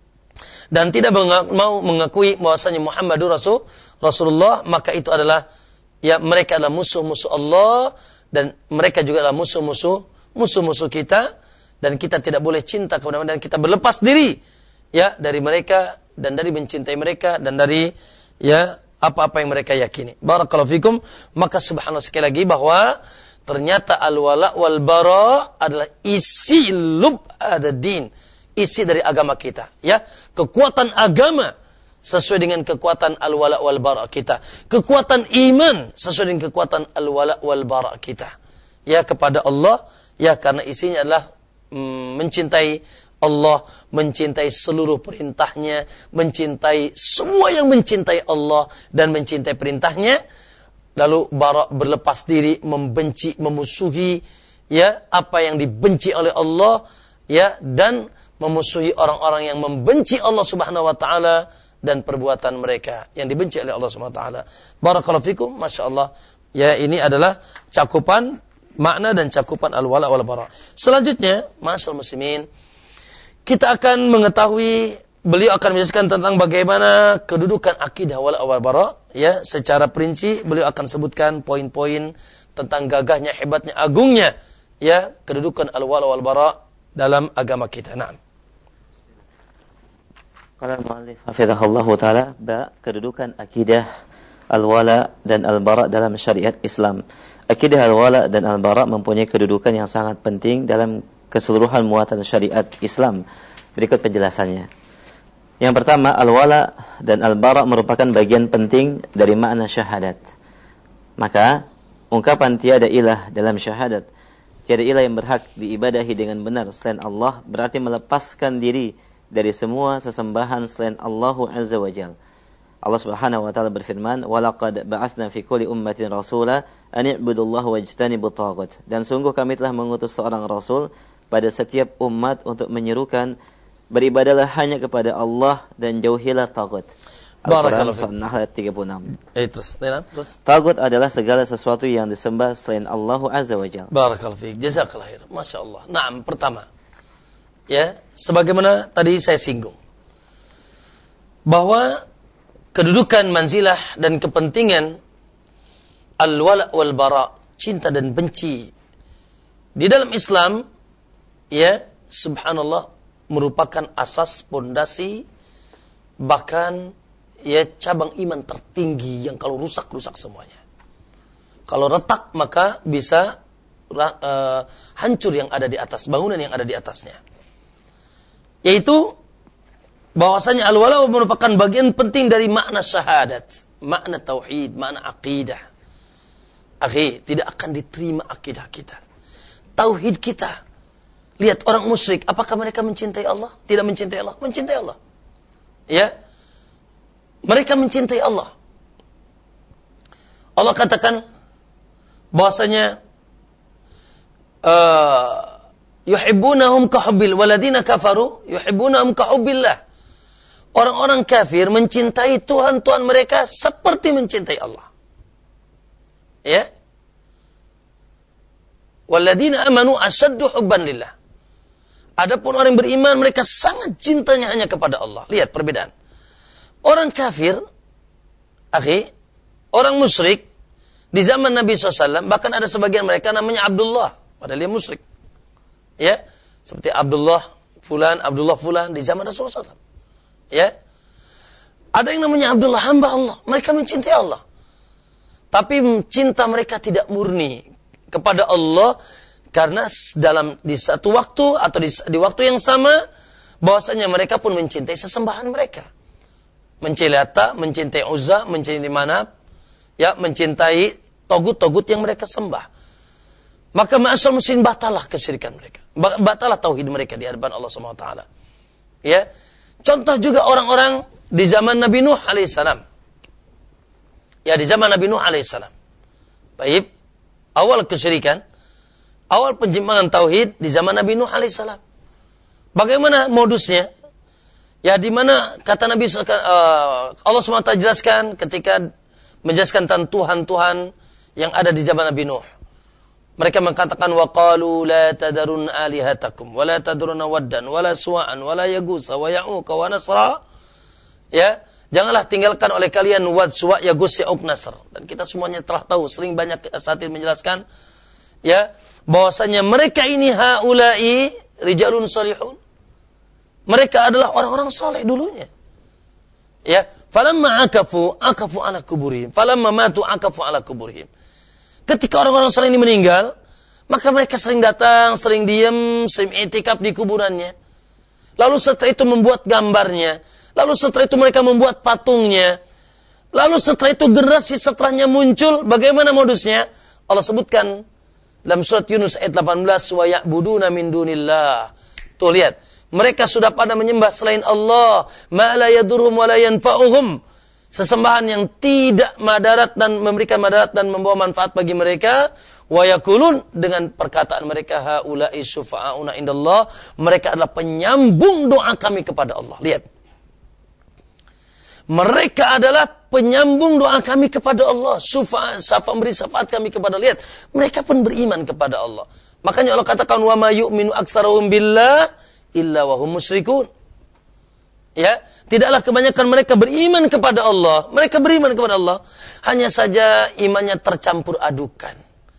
dan tidak mau mengakui bahwasanya Muhammadur Rasulullah, maka itu adalah, ya, mereka adalah musuh-musuh Allah dan mereka juga adalah musuh-musuh kita, dan kita tidak boleh cinta kepada mereka dan kita berlepas diri, ya, dari mereka dan dari mencintai mereka dan dari, ya, apa-apa yang mereka yakini. Barakallahu fikum. Maka subhanallah sekali lagi bahwa ternyata al-wala wal bara adalah isi lub ad-din, isi dari agama kita, ya. Kekuatan agama sesuai dengan kekuatan al-wala wal bara kita. Kekuatan iman sesuai dengan kekuatan al-wala wal bara kita. Ya, kepada Allah, ya, karena isinya adalah mencintai Allah, mencintai seluruh perintahnya, mencintai semua yang mencintai Allah dan mencintai perintahnya. Lalu bara berlepas diri, membenci, memusuhi, ya, apa yang dibenci oleh Allah, ya, dan memusuhi orang-orang yang membenci Allah Subhanahu wa taala dan perbuatan mereka yang dibenci oleh Allah Subhanahu wa taala. Barakallahu fikum, masyaallah. Ya, ini adalah cakupan makna dan cakupan al-wala wal bara. Selanjutnya, masyaallah muslimin, kita akan mengetahui, beliau akan menjelaskan tentang bagaimana kedudukan akidah wala wal bara, ya, secara perinci beliau akan sebutkan poin-poin tentang gagahnya, hebatnya, agungnya, ya, kedudukan al-wala wal bara dalam agama kita. Naam. Qala al-muallif hafizahullahu taala, kedudukan akidah al-wala dan al-bara dalam syariat Islam. Akidah al-wala dan al-bara mempunyai kedudukan yang sangat penting dalam keseluruhan muatan syariat Islam. Berikut penjelasannya. Yang pertama, al-wala dan al-bara merupakan bagian penting dari makna syahadat. Maka, ungkapan tiada ilah dalam syahadat, tiada ilah yang berhak diibadahi dengan benar selain Allah, berarti melepaskan diri dari semua sesembahan selain Allahu Azza wa Jalla. Allah Subhanahu wa taala berfirman, "Wa laqad ba'atsna fi kulli ummatin rasula an i'budullaha wajtanibut taghut." Dan sungguh kami telah mengutus seorang rasul pada setiap umat untuk menyerukan beribadalah hanya kepada Allah dan jauhilah taghut. Al-Quran surah An-Nahl ayat 36. Terus. Taghut adalah segala sesuatu yang disembah selain Allah Azza wa Jalla. Barakallahu fiik. Jazakallahu khair. Masyaallah. Naam, pertama, ya, sebagaimana tadi saya singgung bahwa kedudukan manzilah dan kepentingan al-wala wal bara, cinta dan benci di dalam Islam, ya, subhanallah, merupakan asas, pondasi, bahkan, ya, cabang iman tertinggi yang kalau rusak semuanya. Kalau retak maka bisa hancur yang ada di atas, bangunan yang ada di atasnya. Yaitu bahwasanya al-wala merupakan bagian penting dari makna syahadat, makna tauhid, makna akidah. Akhi, tidak akan diterima akidah kita, tauhid kita. Lihat orang musyrik, apakah mereka mencintai Allah? Tidak mencintai Allah? Mencintai Allah. Ya. Mereka mencintai Allah. Allah katakan bahwasanya yuhibbunahum kahubbil waladina kafaru yuhibbunahum kahubbillah. Orang-orang kafir mencintai Tuhan-Tuhan mereka seperti mencintai Allah. Ya. Waladina amanu asyaddu hubban lillah. Adapun orang yang beriman, mereka sangat cintanya hanya kepada Allah. Lihat perbedaan. Orang kafir, akhi, orang musyrik, di zaman Nabi SAW, bahkan ada sebagian mereka namanya Abdullah, padahal dia musyrik. Ya, seperti Abdullah Fulan di zaman Rasulullah SAW. Ya. Ada yang namanya Abdullah, hamba Allah. Mereka mencintai Allah. Tapi cinta mereka tidak murni kepada Allah karena di satu waktu atau di waktu yang sama bahwasanya mereka pun mencintai sesembahan mereka. Mencintai Lata, mencintai Uzza, mencintai Manab, ya, mencintai togut-togut yang mereka sembah. Maka ma'asyar muslimin batalah kesyirikan mereka. Batalah tauhid mereka di hadapan Allah Subhanahu wa taala. Ya. Contoh juga orang-orang di zaman Nabi Nuh alaihissalam. Ya, di zaman Nabi Nuh alaihissalam. Baik, awal kesyirikan, awal penyimpangan tauhid di zaman Nabi Nuh alaihissalam. Bagaimana modusnya? Ya, di mana kata Nabi Allah SWT jelaskan ketika menjelaskan tentang Tuhan-Tuhan yang ada di zaman Nabi Nuh. Mereka mengatakan waqalu la tadarun alihatakum wa la tadruna waddan wa la suwa'an wa la yagusa wa ya'uqa wa nasra. Ya, janganlah tinggalkan oleh kalian Wad, Suwa, Yagus, Ya'uq, Nasr. Dan kita semuanya telah tahu, sering banyak asatidz menjelaskan, ya, bahwasanya mereka ini haula'i rijalun salihun. Mereka adalah orang-orang soleh dulunya. Ya, falamma akafu ala kuburihim, falamma matu akafu ala kuburihim. Ketika orang-orang soleh ini meninggal, maka mereka sering datang, sering diam, sering i'tikaf di kuburannya. Lalu setelah itu membuat gambarnya. Lalu setelah itu mereka membuat patungnya. Lalu setelah itu generasi setelahnya muncul. Bagaimana modusnya? Allah sebutkan dalam surat Yunus ayat 18. Wa ya'buduna min dunillah. Tuh lihat. Mereka sudah pada menyembah selain Allah. Ma la yadurhum wa la yanfa'uhum. Sesembahan yang tidak madarat dan memberikan madarat dan membawa manfaat bagi mereka. Wa yakulun, dengan perkataan mereka, haula'i syufa'auna indallah. Mereka adalah penyambung doa kami kepada Allah. Lihat. Mereka adalah penyambung doa kami kepada Allah. Memberi syafaat kami kepada Allah. Lihat, mereka pun beriman kepada Allah. Makanya Allah katakan, wa ma yu'minu aktsaruhum billah illa wa hum musyrikun. Ya, tidaklah kebanyakan mereka beriman kepada Allah. Mereka beriman kepada Allah, hanya saja imannya tercampur adukan.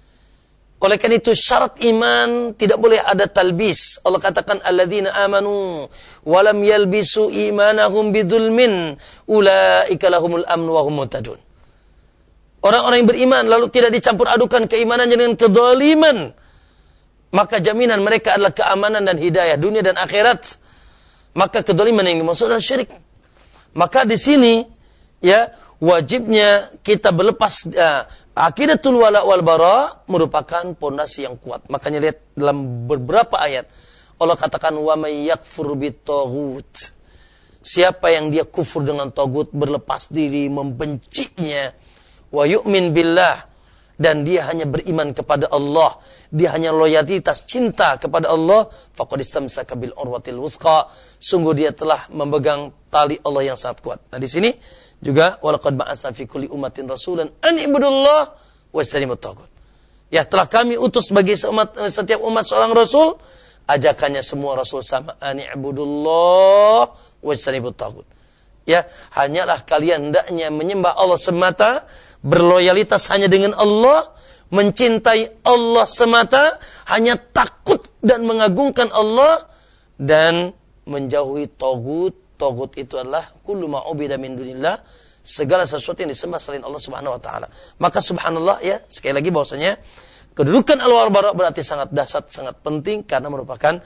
Oleh karena itu syarat iman tidak boleh ada talbis. Allah katakan alladzina amanu wa lam yalbisu imanahum bidzulmin ulaika lahumul amnu wa hum muhtadun. Orang-orang yang beriman lalu tidak dicampur adukan keimanannya dengan kedzaliman, maka jaminan mereka adalah keamanan dan hidayah dunia dan akhirat. Maka kedzaliman yang dimaksud adalah syirik. Maka di sini ya wajibnya kita berlepas aqidatul wala wal bara merupakan pondasi yang kuat. Makanya lihat dalam beberapa ayat Allah katakan wa may yakfur bitaghut. Siapa yang dia kufur dengan tagut, berlepas diri, membencinya, wa yu'min billah, dan dia hanya beriman kepada Allah, dia hanya loyalitas cinta kepada Allah, faqad istamsaka bil urwatil wuthqa, sungguh dia telah memegang tali Allah yang sangat kuat. Nah di sini juga walaqad ba'atsna fi kulli ummatin rasulan an ibudullah wajtanibut taghut. Ya, telah kami utus bagi setiap umat seorang rasul, ajakannya semua rasul sama, an ibudullah wajtanibut taghut. Ya, hanyalah kalian hendaknya menyembah Allah semata, berloyalitas hanya dengan Allah, mencintai Allah semata, hanya takut dan mengagungkan Allah, dan menjauhi tagut. Tagut itu adalah kullu ma ubida min dunillah, segala sesuatu yang disembah selain Allah Subhanahu wa taala. Maka subhanallah ya, sekali lagi bahwasanya kedudukan al-wala bara berarti sangat dahsyat, sangat penting karena merupakan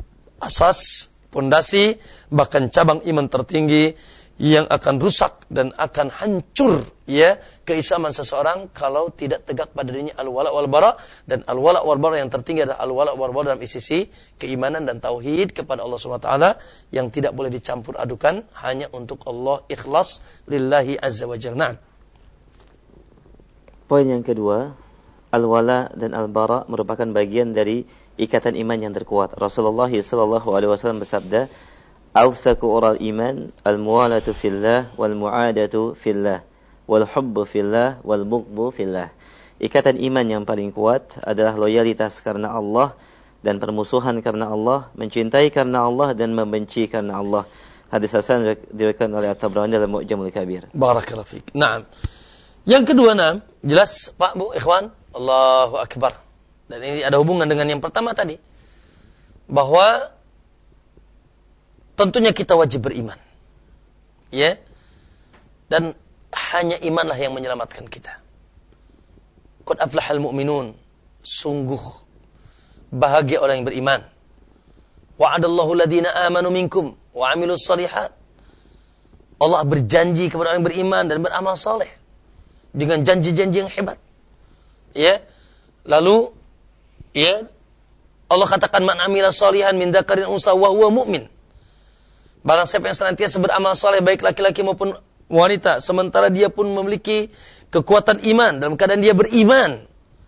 asas, pondasi, bahkan cabang iman tertinggi yang akan rusak dan akan hancur ya keislaman seseorang kalau tidak tegak pada dirinya al-wala wal bara. Dan al-wala wal bara yang tertinggi adalah al-wala wal bara dalam sisi keimanan dan tauhid kepada Allah Subhanahu wa taala yang tidak boleh dicampur adukan, hanya untuk Allah, ikhlas lillahi azza wa jalla. Poin yang kedua, al-wala dan al-bara merupakan bagian dari ikatan iman yang terkuat. Rasulullah sallallahu alaihi wasallam bersabda, awthaku ural iman al-muwalatu fillah wal mu'adatu fillah wal hubbu fillah wal bughdu fillah. Ikatan iman yang paling kuat adalah loyalitas karena Allah dan permusuhan karena Allah, mencintai karena Allah dan membenci karena Allah. Hadis hasan diriwayatkan oleh At-Tabrani dalam Mu'jamul Kabir. Barakallahu fiik. Naam. Yang kedua, naam, jelas Pak Bu, ikhwan, Allahu akbar. Dan ini ada hubungan dengan yang pertama tadi. bahwa tentunya kita wajib beriman. Ya. Dan hanya imanlah yang menyelamatkan kita. Qad aflahal mu'minun. Sungguh bahagia orang yang beriman. Wa'adallahu ladina amanu minkum wa amilus salihat. Allah berjanji kepada orang yang beriman dan beramal saleh dengan janji-janji yang hebat. Ya. Lalu ya, Allah katakan man amila salihan min dzakarin unsa wa huwa mu'min. Barang siapa yang senantiasa beramal saleh baik laki-laki maupun wanita sementara dia pun memiliki kekuatan iman dalam keadaan dia beriman.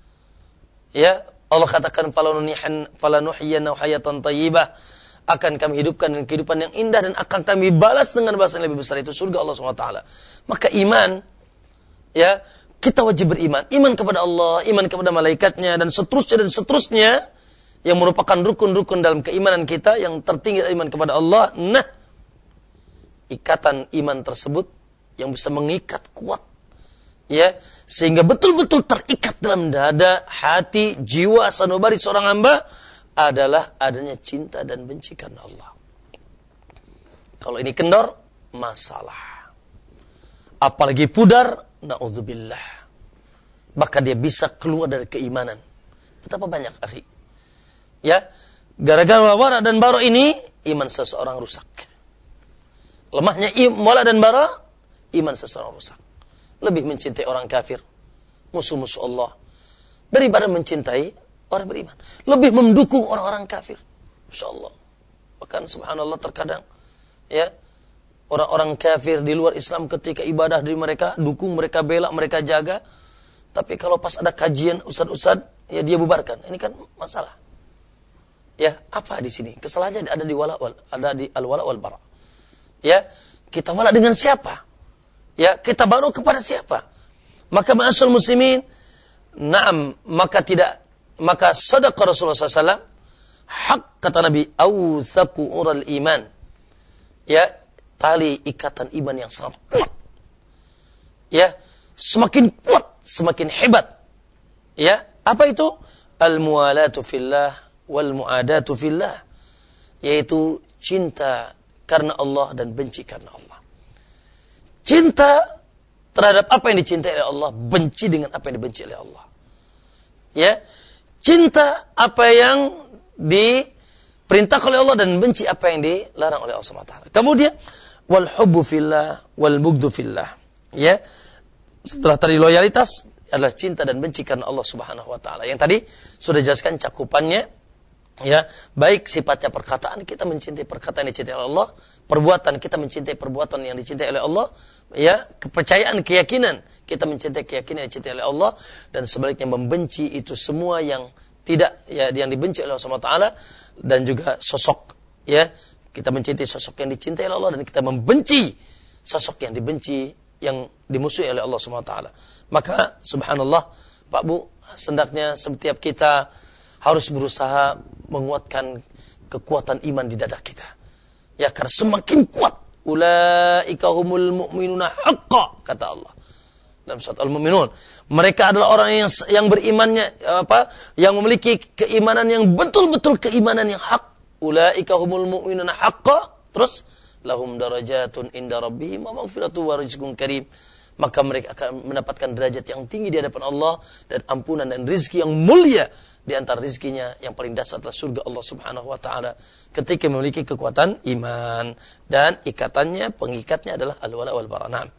Ya, Allah katakan falanuhyiyannahu hayatan thayyibah, akan kami hidupkan dengan kehidupan yang indah dan akan kami balas dengan balasan yang lebih besar, itu surga Allah SWT. Maka iman, ya, kita wajib beriman. Iman kepada Allah, iman kepada malaikatnya, dan seterusnya, yang merupakan rukun-rukun dalam keimanan kita, yang tertinggi iman kepada Allah. Nah, ikatan iman tersebut yang bisa mengikat kuat, ya, sehingga betul-betul terikat dalam dada, hati, jiwa, sanubari seorang hamba adalah adanya cinta dan benci karena Allah. Kalau ini kendor, masalah. Apalagi pudar, na'udzubillah. Maka dia bisa keluar dari keimanan. Betapa banyak, akhi. Ya, gara-gara wala dan bara ini, iman seseorang rusak. Lemahnya wala dan bara, iman seseorang rusak. Lebih mencintai orang kafir, musuh-musuh Allah, daripada mencintai orang beriman. Lebih mendukung orang-orang kafir. Masya Allah. Bahkan subhanallah terkadang, ya, orang-orang kafir di luar Islam ketika ibadah dari mereka, dukung mereka, bela mereka, jaga. Tapi kalau pas ada kajian ustad-ustad, ya dia bubarkan. Ini kan masalah. Ya, apa di sini? Kesalahannya ada di al-wala wal bara. Ya, kita wala dengan siapa? Ya, kita baru kepada siapa? Maka ma'asyal muslimin, na'am, maka sadaqa Rasulullah SAW, hak kata Nabi, awthaku ural iman. Ya, tali ikatan iman yang sangat kuat. Ya, semakin kuat, semakin hebat. Ya, apa itu? Al-mu'alatu fillah wal mu'adatu fillah. Yaitu cinta karena Allah dan benci karena Allah. Cinta terhadap apa yang dicintai oleh Allah, benci dengan apa yang dibenci oleh Allah. Ya, cinta apa yang diperintahkan oleh Allah dan benci apa yang dilarang oleh Allah SWT. Kemudian wal hubbu fillah wal bughdhu fillah. Ya, setelah tadi loyalitas adalah cinta dan benci karena Allah Subhanahu wa taala. Yang tadi sudah jelaskan cakupannya. Ya, baik sifatnya perkataan, kita mencintai perkataan yang dicintai oleh Allah, perbuatan kita mencintai perbuatan yang dicintai oleh Allah, ya, kepercayaan, keyakinan, kita mencintai keyakinan yang dicintai oleh Allah, dan sebaliknya membenci itu semua yang tidak, ya, yang dibenci oleh Allah Subhanahu wa taala, dan juga sosok, ya, kita mencintai sosok yang dicintai oleh Allah dan kita membenci sosok yang dibenci, yang dimusuhi oleh Allah Subhanahu wa taala. Maka subhanallah, Pak Bu, hendaknya setiap kita harus berusaha menguatkan kekuatan iman di dada kita. Ya, karena semakin kuat, ulaika humul mu'minuna haqqa, kata Allah dalam surat Al-Mu'minun. Mereka adalah orang yang berimannya, yang memiliki keimanan yang betul-betul keimanan yang hak. Ulaika humul mu'minuna haqqa, terus lahum darajatun inda rabbihim wa maghfiratu wa rizqun karim. Maka mereka akan mendapatkan derajat yang tinggi di hadapan Allah dan ampunan dan rizki yang mulia. Di antara rizkinya yang paling dasar adalah surga Allah Subhanahu wa taala ketika memiliki kekuatan iman, dan ikatannya, pengikatnya adalah al-wala wal bara. Naam.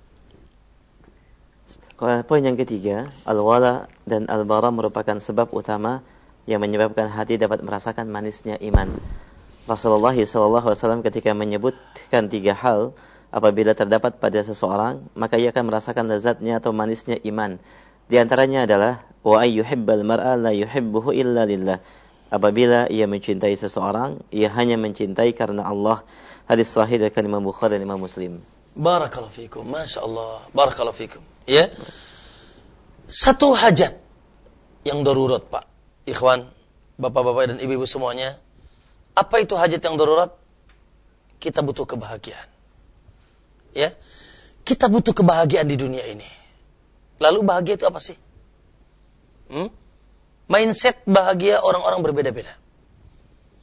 Poin yang ketiga, al-wala dan al-bara merupakan sebab utama yang menyebabkan hati dapat merasakan manisnya iman. Rasulullah SAW ketika menyebutkan 3 hal apabila terdapat pada seseorang, maka ia akan merasakan lezatnya atau manisnya iman. Di antaranya adalah wa ayyuhibbal mar'a la yuhibbuhu illa lillah. Apabila ia mencintai seseorang, ia hanya mencintai karena Allah. Hadis sahih dari Imam Bukhari dan Imam Muslim. Barakallahu fikum, masyaallah, barakallahu fikum. Ya. Satu hajat yang darurat, Pak. Ikhwan, bapak-bapak dan ibu-ibu semuanya. Apa itu hajat yang darurat? Kita butuh kebahagiaan. Ya. Kita butuh kebahagiaan di dunia ini. Lalu bahagia itu apa sih? Mindset bahagia orang-orang berbeda-beda.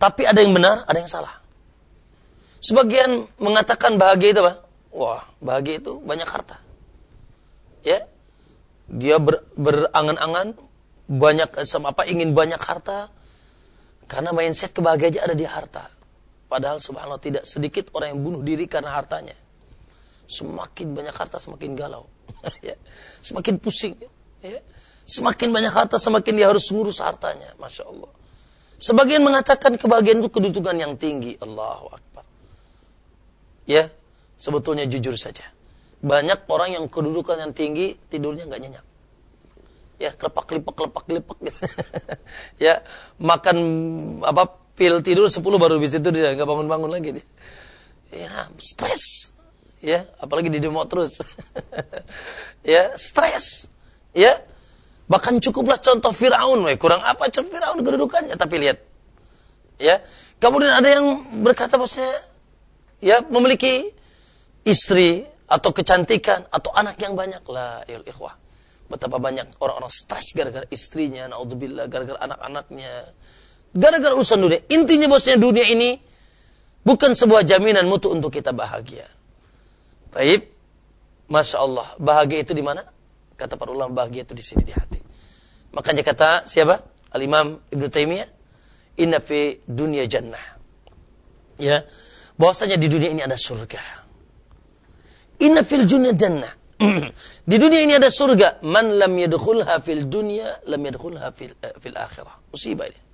Tapi ada yang benar, ada yang salah. Sebagian mengatakan bahagia itu apa? Wah, bahagia itu banyak harta. Ya, dia berangan-angan banyak ingin banyak harta karena mindset kebahagiaan ada di harta. Padahal subhanallah tidak sedikit orang yang bunuh diri karena hartanya. Semakin banyak harta semakin galau. Ya, semakin pusing. Ya. Semakin banyak harta semakin dia harus ngurus hartanya. Masya Allah. Sebagian mengatakan kebahagiaan itu kedudukan yang tinggi. Allahu Akbar. Ya, sebetulnya jujur saja. Banyak orang yang kedudukan yang tinggi tidurnya nggak nyenyak. Ya, kelepak-kelepak gitu. Ya, makan pil tidur 10 baru bisa itu dia nggak bangun-bangun lagi dia. Ya, stres. Ya, apalagi di demo terus. Ya, stres. Ya. Bahkan cukuplah contoh Firaun, kurang apa contoh Firaun kedudukannya, tapi lihat. Ya. Kemudian ada yang berkata bahwasanya ya memiliki istri atau kecantikan atau anak yang banyak. La ilaha ikhwah. Betapa banyak orang-orang stres gara-gara istrinya, naudzubillah, gara-gara anak-anaknya, gara-gara urusan dunia. Intinya bosnya dunia ini bukan sebuah jaminan mutu untuk kita bahagia. Baik, masya Allah, bahagia itu di mana? Kata para ulama, bahagia itu di sini, di hati. Makanya kata siapa? Al-Imam Ibnu Taimiyah, inna fi dunya jannah. Ya, bahwasanya di dunia ini ada surga. Inna fil dunya jannah. Di dunia ini ada surga. Man lam yadkhulha fil dunya lam yadkhulha fil akhirah. Musibah ini.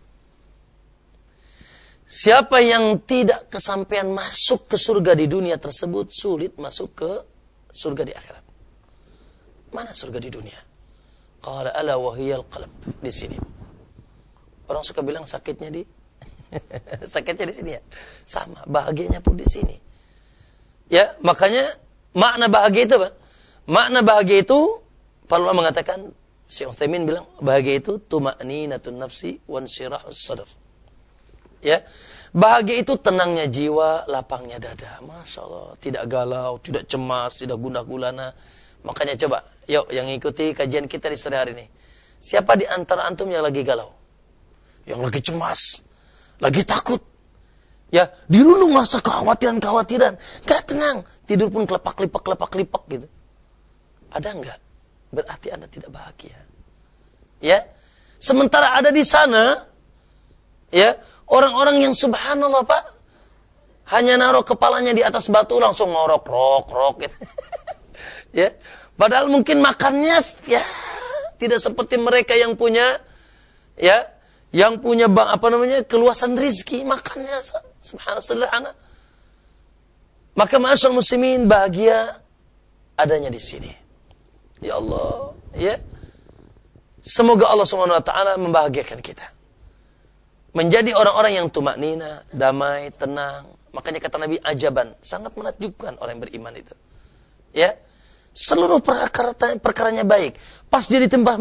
Siapa yang tidak kesampaian masuk ke surga di dunia tersebut, sulit masuk ke surga di akhirat. Mana surga di dunia? Qala ala wa hiyal qalb. Di sini. Orang suka bilang sakitnya di sakitnya di sini ya. Sama, bahagianya pun di sini. Ya, makanya makna bahagia itu apa? Makna bahagia itu, para ulama mengatakan, Syekh Utsaimin bilang, bahagia itu tuma'ninatun nafsi wan syirahus sadr. Ya, bahagia itu tenangnya jiwa, lapangnya dada. Masya Allah, tidak galau, tidak cemas, tidak gundah gulana. Makanya coba, yuk yang ikuti kajian kita di sore hari ini. Siapa di antara antum yang lagi galau? Yang lagi cemas, lagi takut. Ya, dirundung rasa kekhawatiran. Gak tenang, tidur pun kelepak-lipak gitu. Ada enggak? Berarti Anda tidak bahagia. Ya, sementara ada di sana, ya, orang-orang yang subhanallah Pak, hanya naruh kepalanya di atas batu langsung ngorok gitu. Ya, padahal mungkin makannya ya tidak seperti mereka yang punya ya, yang punya keluasan rizki, makannya subhanallah sederhana. Maka ma'asyarul muslimin, bahagia adanya di sini. Ya Allah, ya. Semoga Allah Subhanahu wa taala membahagiakan kita. Menjadi orang-orang yang tumaknina, damai, tenang. Makanya kata Nabi, ajaban, sangat menakjubkan orang yang beriman itu. Ya. Seluruh perkaranya baik. Pas dia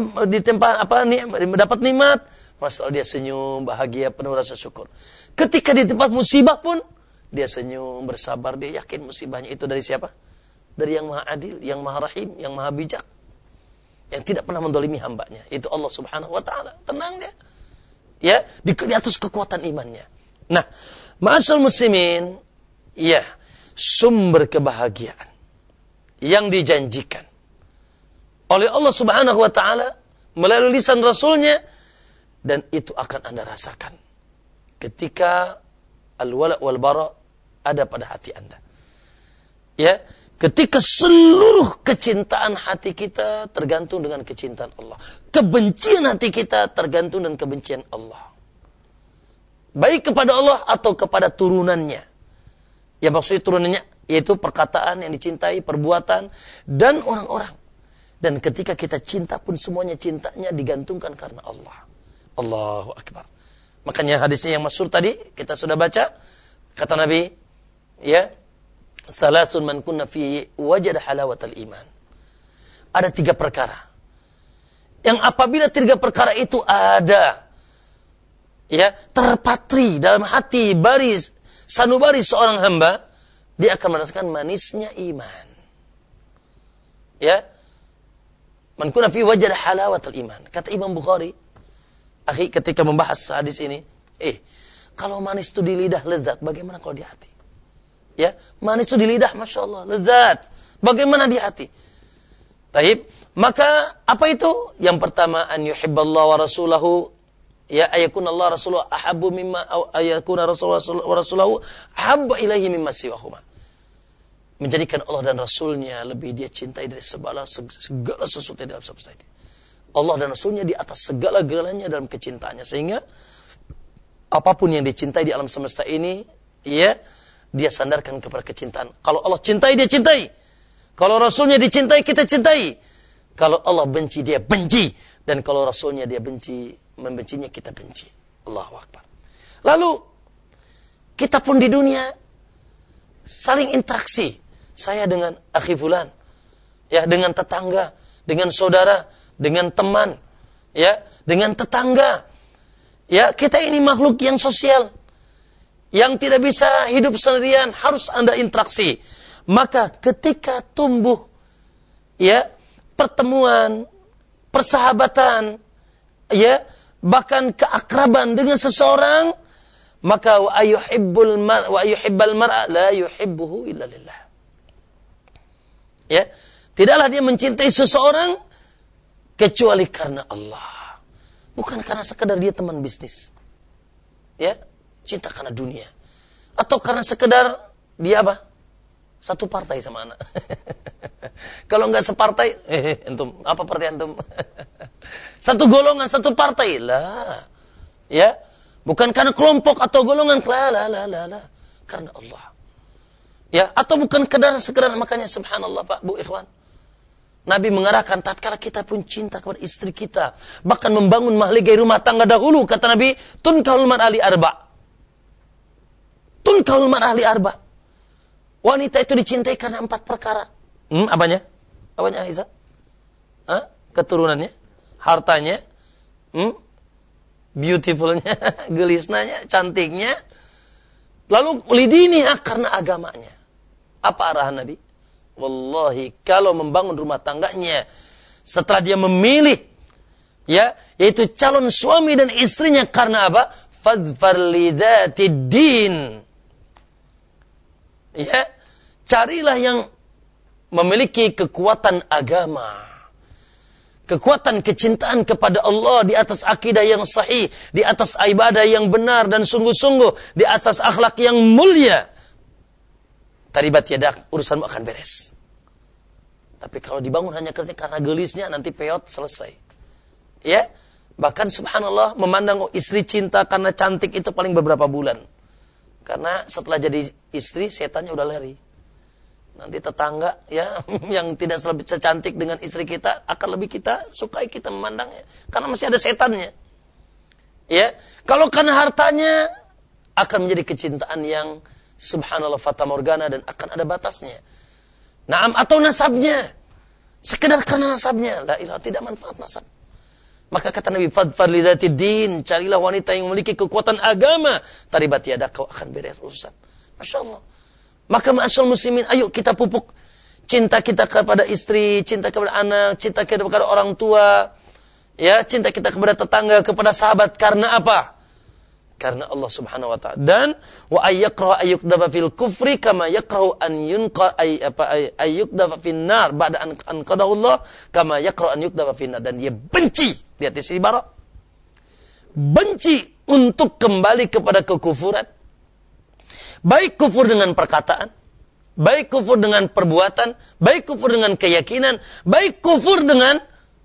dapat nikmat, masya Allah dia senyum, bahagia, penuh rasa syukur. Ketika di tempat musibah pun dia senyum, bersabar, dia yakin musibahnya itu dari siapa? Dari yang maha adil, yang maha rahim, yang maha bijak, yang tidak pernah mendolimi hambanya. Itu Allah Subhanahu wa ta'ala. Tenang dia. Ya, di atas kekuatan imannya. Nah, ma'asyarul muslimin, ya, sumber kebahagiaan yang dijanjikan oleh Allah Subhanahu wa ta'ala melalui lisan Rasulnya, dan itu akan Anda rasakan ketika al-wala' wal-bara' ada pada hati Anda. Ya, ketika seluruh kecintaan hati kita tergantung dengan kecintaan Allah. Kebencian hati kita tergantung dengan kebencian Allah. Baik kepada Allah atau kepada turunannya. Ya, maksudnya turunannya yaitu perkataan yang dicintai, perbuatan, dan orang-orang. Dan ketika kita cinta pun semuanya cintanya digantungkan karena Allah. Allahu Akbar. Makanya hadisnya yang masyhur tadi kita sudah baca, kata Nabi, ya, salasun man kunna fi wajada halawatal iman. Ada 3 perkara. Yang apabila 3 perkara itu ada, ya, terpatri dalam hati baris sanubari seorang hamba, dia akan merasakan manisnya iman. Ya. Man kunna fi wajada halawatal iman. Kata Imam Bukhari, akhi, ketika membahas hadis ini, Kalau manis itu di lidah lezat, bagaimana kalau di hati? Ya, manis itu di lidah, Masya Allah, lezat. Bagaimana di hati? Taib. Maka apa itu? Yang pertama, an yuhibballahu wa rasulahu, ya ayakun Allah rasuluhu ahabbu mimma ayakuna rasulahu ahabba ilaihi mimma siwahuma. Menjadikan Allah dan Rasulnya lebih dia cintai dari segala sesuatu dalam semesta ini. Allah dan Rasulnya di atas segala-galanya dalam kecintaannya. Sehingga apapun yang dicintai di alam semesta ini, ya, dia sandarkan kepada kecintaan. Kalau Allah cintai, dia cintai. Kalau Rasulnya dicintai, kita cintai. Kalau Allah benci, dia benci. Dan kalau Rasulnya dia benci, membencinya kita benci. Allahu Akbar. Lalu, kita pun di dunia saling interaksi. Saya dengan akhi fulan, ya, dengan tetangga, dengan saudara, dengan teman, ya, dengan tetangga. Ya, kita ini makhluk yang sosial, yang tidak bisa hidup sendirian, harus ada interaksi. Maka ketika tumbuh, ya, pertemuan, persahabatan, ya, bahkan keakraban dengan seseorang, maka wa ayyuhibbal mar'a la yuhibbuhu illa lillah. Ya, tidaklah dia mencintai seseorang kecuali karena Allah. Bukan karena sekedar dia teman bisnis. Ya, cinta karena dunia. Atau karena sekedar dia apa? Satu partai sama anak. Kalau enggak separtai, antum, apa partai antum? Satu golongan, satu partai. Lah. Ya, bukan karena kelompok atau golongan. La. Karena Allah. Ya, atau bukan sekedar makanya subhanallah Pak, Bu, ikhwan. Nabi mengarahkan tatkala kita pun cinta kepada istri kita, bahkan membangun mahligai rumah tangga dahulu, kata Nabi, tunkahul mar'ali arba. Tunkahul mar'ali arba. Wanita itu dicintai karena 4 perkara. Apanya? Apanya, Aisyah? Keturunannya, hartanya, beautifulnya, gelisnanya, cantiknya. Lalu lidiniha, karena agamanya. Apa arahan Nabi? Wallahi, kalau membangun rumah tangganya, setelah dia memilih, ya, yaitu calon suami dan istrinya, karena apa? Fadfar lidzatid din. Ya, carilah yang memiliki kekuatan agama, kekuatan kecintaan kepada Allah di atas akidah yang sahih, di atas ibadah yang benar dan sungguh-sungguh, di atas akhlak yang mulia. Taribat yadak, urusanmu akan beres. Tapi kalau dibangun hanya karena gelisnya, nanti peot, selesai. Ya, bahkan subhanallah, memandang istri cinta karena cantik itu paling beberapa bulan. Karena setelah jadi istri, setannya udah lari. Nanti tetangga, ya, yang tidak secantik dengan istri kita, akan lebih kita sukai, kita memandangnya. Karena masih ada setannya. Ya, kalau karena hartanya, akan menjadi kecintaan yang subhanallah fata morgana, dan akan ada batasnya. Naam, atau nasabnya. Sekedar karena nasabnya. La ilaha, tidak manfaat nasab. Maka kata Nabi, fadfar lidzatid din, carilah wanita yang memiliki kekuatan agama. Taribat yadak, kau akan beres urusan. Masya Allah. Maka ma'asyal muslimin, ayo kita pupuk cinta kita kepada istri, cinta kepada anak, cinta kepada orang tua, ya, cinta kita kepada tetangga, kepada sahabat. Karena apa? Karena Allah Subhanahu wa ta'ala. Dan wa ayyakrahu ayyukdafa fil kufri kama yakrahu an yunqa ayyukdafa fin nar ba'da an qadahu Allah kama yakrahu an yukdafa fin nar. Dan dia benci, lihat di sini Bara, benci untuk kembali kepada kekufuran. Baik kufur dengan perkataan, baik kufur dengan perbuatan, baik kufur dengan keyakinan, baik kufur dengan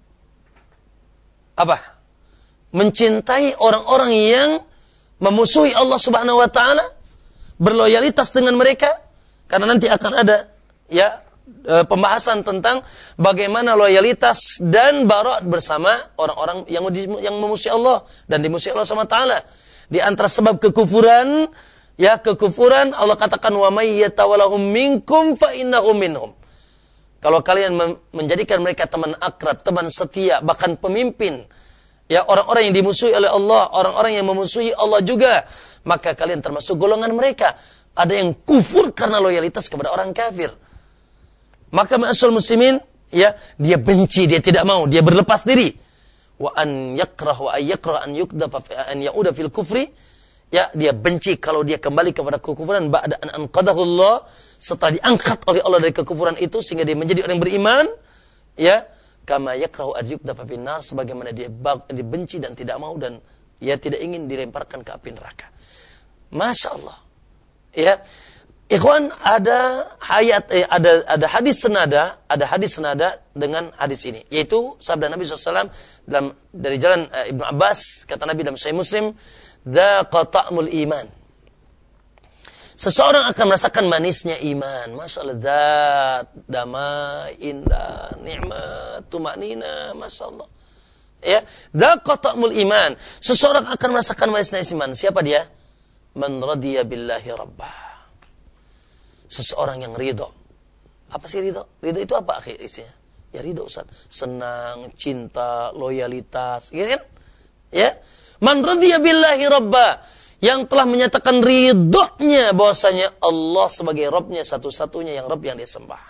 apa? Mencintai orang-orang yang memusuhi Allah Subhanahu wa ta'ala, berloyalitas dengan mereka, karena nanti akan ada, ya, pembahasan tentang bagaimana loyalitas dan bara'at bersama orang-orang yang memusuhi Allah dan dimusuhi Allah Subhanahu wa ta'ala. Di antara sebab kekufuran, ya, kekufuran, Allah katakan wa may yatawallahum minkum fa innahum minhum. Kalau kalian menjadikan mereka teman akrab, teman setia, bahkan pemimpin, ya, orang-orang yang dimusuhi oleh Allah, orang-orang yang memusuhi Allah juga, maka kalian termasuk golongan mereka. Ada yang kufur karena loyalitas kepada orang kafir. Maka ma'asyal muslimin, ya, dia benci, dia tidak mau, dia berlepas diri. Wa an yakrah wa ayyakrah an yukdafa an yauda fil kufri, Ya, dia benci kalau dia kembali kepada kekufuran ba'da an anqadahu Allah, setelah diangkat oleh Allah dari kekufuran itu sehingga dia menjadi orang yang beriman, ya, kama yakrahu an yuqdhafa fin nar, sebagaimana dia dibenci dan tidak mau dan ia tidak ingin dilemparkan ke api neraka. Masya Allah. Ya. Ikhwan, ada hadis senada dengan hadis ini, yaitu sabda Nabi SAW dari jalan Ibnu Abbas, kata Nabi dalam Sahih Muslim, dzaqa ta'mul iman. Seseorang akan merasakan manisnya iman. Masya Allah, zat, damai, indah, nikmat, tumanina, Masya Allah. Ya, dzaqa ta'mul iman. Seseorang akan merasakan manisnya iman. Siapa dia? Man radiya billahi rabbah. Seseorang yang ridho. Apa sih ridho? Ridho itu apa isinya? Ya ridho, Ustaz. Senang, cinta, loyalitas, gitu kan? Ya. Man radiya billahi rabba, yang telah menyatakan ridhonya bahwasanya Allah sebagai Rabbnya satu-satunya yang Rabb yang disembah.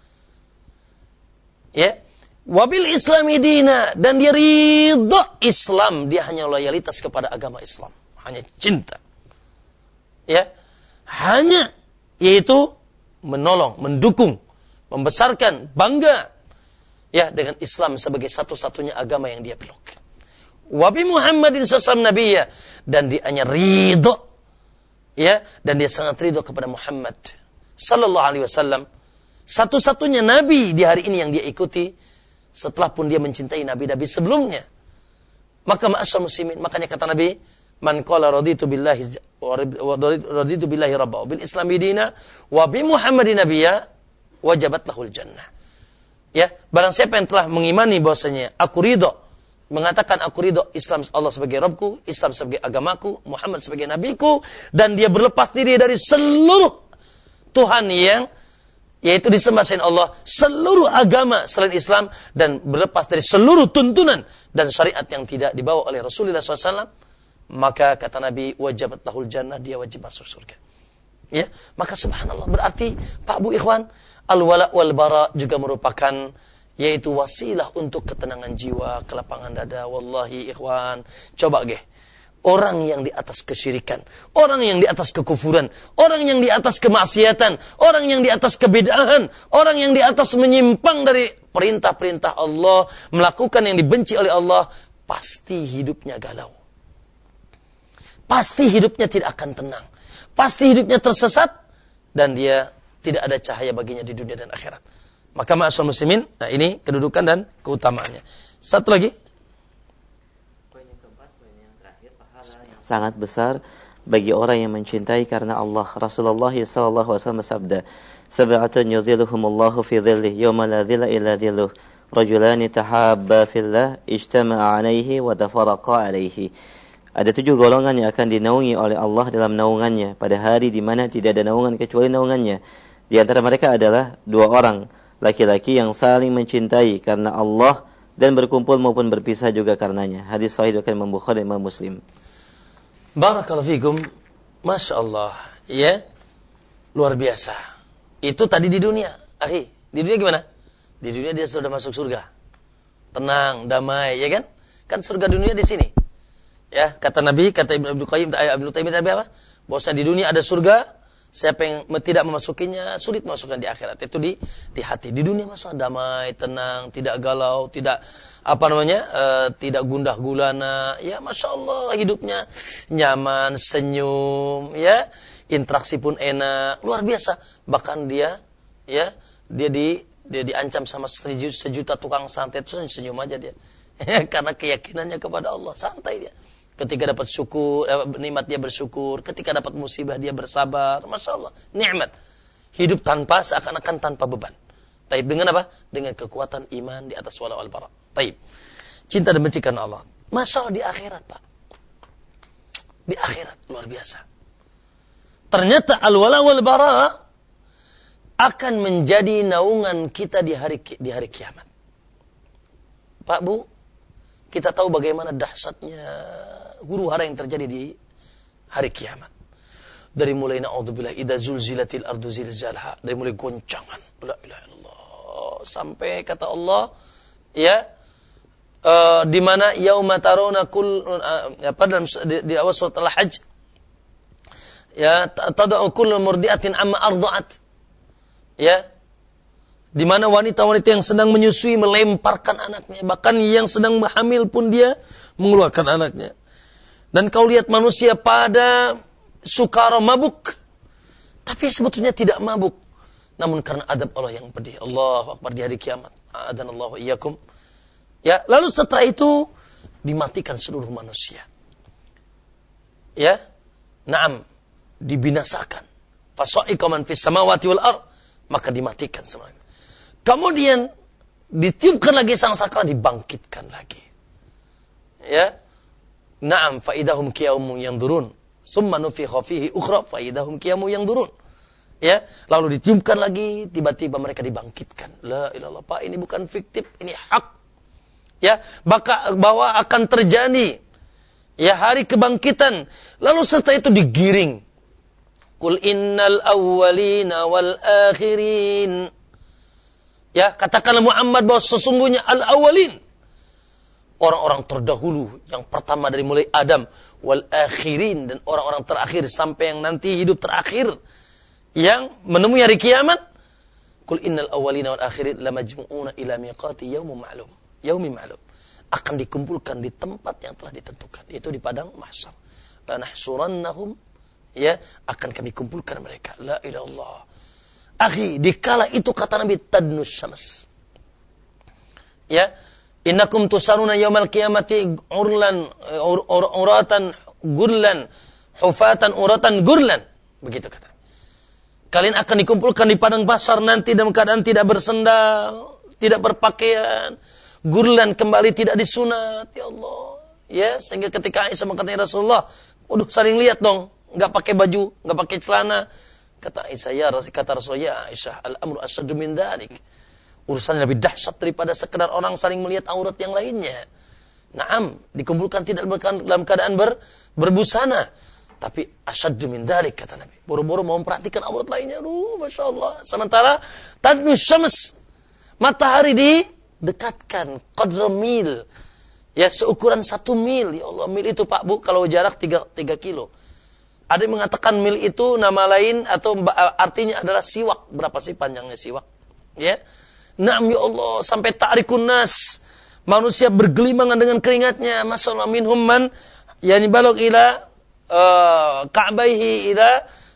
Ya. Wabil islami dina, dan dia ridho Islam, dia hanya loyalitas kepada agama Islam, hanya cinta. Ya. Hanya yaitu menolong, mendukung, membesarkan, bangga ya dengan Islam sebagai satu-satunya agama yang dia peluk. Wa bi Muhammadin sallallahu nabiyya, dan dia hanya ridho ya, dan dia sangat ridho kepada Muhammad sallallahu alaihi wasallam, satu-satunya nabi di hari ini yang dia ikuti setelah pun dia mencintai nabi-nabi sebelumnya. Maka ma'asyar muslimin, makanya kata Nabi, man qala raditu billahi rabba wa bil islami dina wa bi Muhammadin nabiyya wajabat lahul jannah. Ya, barang siapa yang telah mengimani bahwasanya aku ridho, mengatakan aku ridho Islam Allah sebagai Rabbku, Islam sebagai agamaku, Muhammad sebagai nabiku, dan dia berlepas diri dari seluruh Tuhan yang yaitu disembah selain Allah, seluruh agama selain Islam, dan berlepas dari seluruh tuntunan dan syariat yang tidak dibawa oleh Rasulullah SAW, maka kata Nabi, wajabat lahul jannah, dia wajib masuk surga. Ya, maka subhanallah, berarti Pak Bu Ikhwan, al-wala wal bara juga merupakan yaitu wasilah untuk ketenangan jiwa, kelapangan dada. Wallahi Ikhwan, coba orang yang di atas kesyirikan, orang yang di atas kekufuran, orang yang di atas kemaksiatan, orang yang di atas kebid'ahan, orang yang di atas menyimpang dari perintah-perintah Allah, melakukan yang dibenci oleh Allah, pasti hidupnya galau. Pasti hidupnya tidak akan tenang. Pasti hidupnya tersesat, dan dia tidak ada cahaya baginya di dunia dan akhirat. Maka ma'asyar muslimin, nah ini kedudukan dan keutamaannya. Satu lagi. Poin yang keempat, poin yang terakhir, pahala yang sangat besar bagi orang yang mencintai karena Allah. Rasulullah SAW bersabda, sab'atun yudhilluhumullahu fi dhillih yawma la dhilla illa dhilluh, rajulani tahabba fillah ijtama'a alaihi wa tafaraqa alaihi. Ada 7 golongan yang akan dinaungi oleh Allah dalam naungannya pada hari di mana tidak ada naungan kecuali naungannya. Di antara mereka adalah 2 orang laki-laki yang saling mencintai karena Allah dan berkumpul maupun berpisah juga karenanya. Hadis sahih riwayat Imam Bukhari dan Imam Muslim. Barakallahu fikum. Masya Allah, ya, luar biasa. Itu tadi di dunia, akhi. Di dunia gimana? Di dunia dia sudah masuk surga, tenang, damai, ya kan? Kan surga dunia di sini. Ya, kata Nabi, kata Ibnu Taimiyah apa? Bahwasanya di dunia ada surga, siapa yang tidak memasukinya sulit memasukkan di akhirat. Itu di hati. Di dunia masa damai, tenang, tidak galau, tidak tidak gundah gulana. Ya, Masya Allah, hidupnya nyaman, senyum, ya, interaksi pun enak, luar biasa. Bahkan dia diancam sama sejuta tukang santet, senyum aja dia. Karena keyakinannya kepada Allah, santai dia. Ketika dapat syukur, nikmat dia bersyukur. Ketika dapat musibah dia bersabar. Masya Allah, nikmat. Hidup seakan-akan tanpa beban. Taib dengan apa? Dengan kekuatan iman di atas wala wal bara. Taib. Cinta dan benci karena Allah. Masya Allah, di akhirat Pak. Di akhirat, luar biasa. Ternyata al-wala wal bara akan menjadi naungan kita di hari kiamat. Pak Bu, kita tahu bagaimana dahsyatnya huru-hara yang terjadi di hari kiamat. Dari mulai na'udzubillah idza zulzilatil ardu zilzalha, dari mulai goncangan la ilaha illallah sampai kata Allah ya di mana yauma tarawna di awal surat Al-Hajj Ya, tada'u kullu murdi'atin amma arda'at. Ya. Di mana wanita-wanita yang sedang menyusui melemparkan anaknya, bahkan yang sedang hamil pun dia mengeluarkan anaknya. Dan kau lihat manusia pada sukara mabuk, tapi sebetulnya tidak mabuk, namun karena adab Allah yang pedih. Allahu Akbar di hari kiamat. A'adanallahu iyyakum. Ya, lalu setelah itu dimatikan seluruh manusia. Ya. Naam, dibinasakan. Fasa'iqa man fis samawati wal ard, maka dimatikan semuanya. Kemudian ditiupkan lagi sangkakala, dibangkitkan lagi. Ya. Naam, fa idahum qiyamun yanzurun. Summa nufikha fihi ukhra fa idahum qiyamun yanzurun. Ya, lalu ditiupkan lagi, tiba-tiba mereka dibangkitkan. La ilaha illallah, Pak, ini bukan fiktif, ini hak. Ya, bahwa akan terjadi ya hari kebangkitan. Lalu setelah itu digiring. Qul innal awwalina wal akhirin. Ya, katakanlah Muhammad bahwa sesungguhnya al-awwalin, orang-orang terdahulu, yang pertama dari mulai Adam, wal akhirin, dan orang-orang terakhir sampai yang nanti hidup terakhir yang menemui hari kiamat. Qul innal awwalina wal akhirin lamajmu'una ila miqati yaumin ma'lum. Akan dikumpulkan di tempat yang telah ditentukan, yaitu di padang mahsyar. La nahsurannahum, ya, akan kami kumpulkan mereka. La ilaha illallah. Akhi, dikala itu kata Nabi tadnus syams. Ya, innakum tusaruna yaumal qiyamati uratan gurlan, hufatan uratan gurlan. Begitu kata. Kalian akan dikumpulkan di padang mahsyar nanti dalam keadaan tidak bersendal, tidak berpakaian, gurlan, kembali tidak disunat. Ya Allah. Ya, sehingga ketika Aisyah mengatakan Rasulullah, waduh, saling lihat dong, enggak pakai baju, enggak pakai celana. Kata Aisyah, kata Rasulullah, ya Aisyah, al-amru asyaddu min dzalik. Urusan lebih dahsyat daripada sekedar orang saling melihat aurat yang lainnya. Naam, dikumpulkan tidak dalam keadaan berbusana, tapi asyaddu min dzalik, kata Nabi. Boro-boro mau memperhatikan aurat lainnya. Masya Allah. Sementara tadnus syams, matahari didekatkan qadra mil. Ya, seukuran 1 mil. Ya Allah, mil itu Pak Bu kalau jarak 3 kilo. Ada yang mengatakan mil itu nama lain atau artinya adalah siwak. Berapa sih panjangnya siwak? Ya. Naam ya Allah, sampai ta'rikun nas. Manusia bergelimangan dengan keringatnya. Masyaallah, minhum man yani balagh ila ka'baihi ila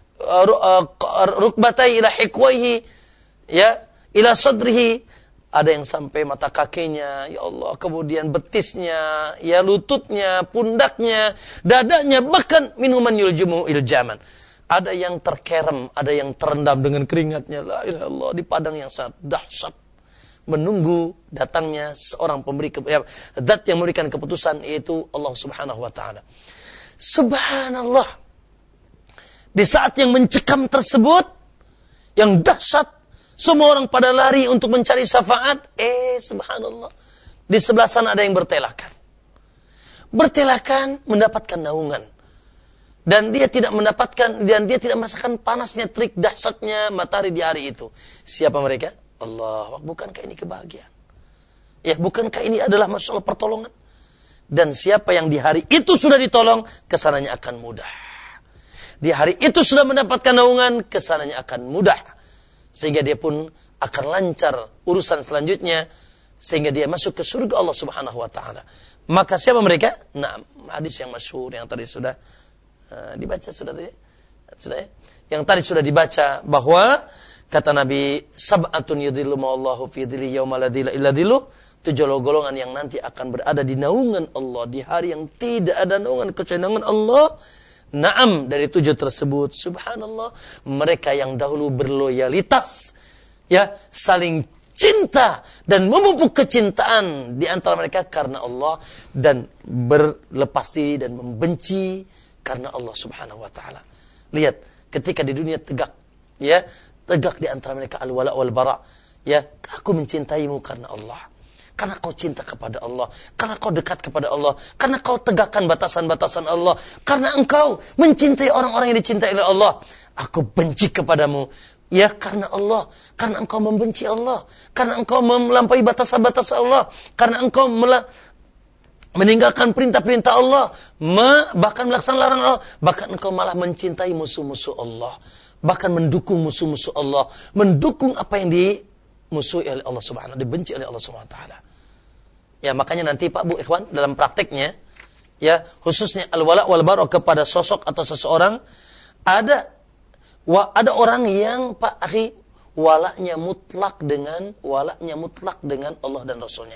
rukbatayhi ila hikwaihi, ya, ila sadrihi. Ada yang sampai mata kakinya, ya Allah, kemudian betisnya, ya, lututnya, pundaknya, dadanya, bahkan minuman yuljumu iljaman. Ada yang terkerem, ada yang terendam dengan keringatnya. La ilaha illallah, di padang yang sangat dahsyat, menunggu datangnya seorang pemberi zat yang memberikan keputusan, yaitu Allah Subhanahu wa taala. Subhanallah. Di saat yang mencekam tersebut, yang dahsyat, semua orang pada lari untuk mencari syafaat. Subhanallah. Di sebelah sana ada yang bertelakan. Bertelakan mendapatkan naungan. Dan dia tidak merasakan panasnya terik dahsyatnya matahari di hari itu. Siapa mereka? Allah. Bukankah ini kebahagiaan? Ya, bukankah ini adalah masalah pertolongan? Dan siapa yang di hari itu sudah ditolong, kesananya akan mudah. Di hari itu sudah mendapatkan naungan, kesananya akan mudah. Sehingga dia pun akan lancar urusan selanjutnya, sehingga dia masuk ke surga Allah Subhanahu wa taala. Maka siapa mereka? Nah, hadis yang masyhur yang tadi sudah dibaca sudah ya. Yang tadi sudah dibaca bahwa kata Nabi, sab'atun yudhillu ma'allahu fi dhilli yauma la dhilla illa dhilluh. 7 golongan yang nanti akan berada di naungan Allah di hari yang tidak ada naungan kecuali naungan Allah. Naam, dari 7 tersebut, subhanallah, mereka yang dahulu berloyalitas, ya, saling cinta dan memupuk kecintaan di antara mereka karena Allah, dan berlepas diri dan membenci karena Allah Subhanahu wa taala. Lihat, ketika di dunia tegak, ya, tegak di antara mereka al-wala wal bara, ya, aku mencintaimu karena Allah. Karena kau cinta kepada Allah, karena kau dekat kepada Allah, karena kau tegakkan batasan-batasan Allah, karena engkau mencintai orang-orang yang dicintai oleh Allah. Aku benci kepadamu, ya, karena Allah, karena engkau membenci Allah, karena engkau melampaui batasan-batasan Allah, karena engkau meninggalkan perintah-perintah Allah, bahkan melaksanakan larangan Allah, bahkan engkau malah mencintai musuh-musuh Allah, bahkan mendukung musuh-musuh Allah, mendukung apa yang dimusuhi oleh Allah Subhanahu, dibenci oleh Allah Subhanahu wa taala. Ya, makanya nanti Pak Bu Ikhwan dalam prakteknya, ya, khususnya al-wala wal bara kepada sosok atau seseorang, ada orang yang Pak Akhi walaknya mutlak dengan Allah dan Rasulnya.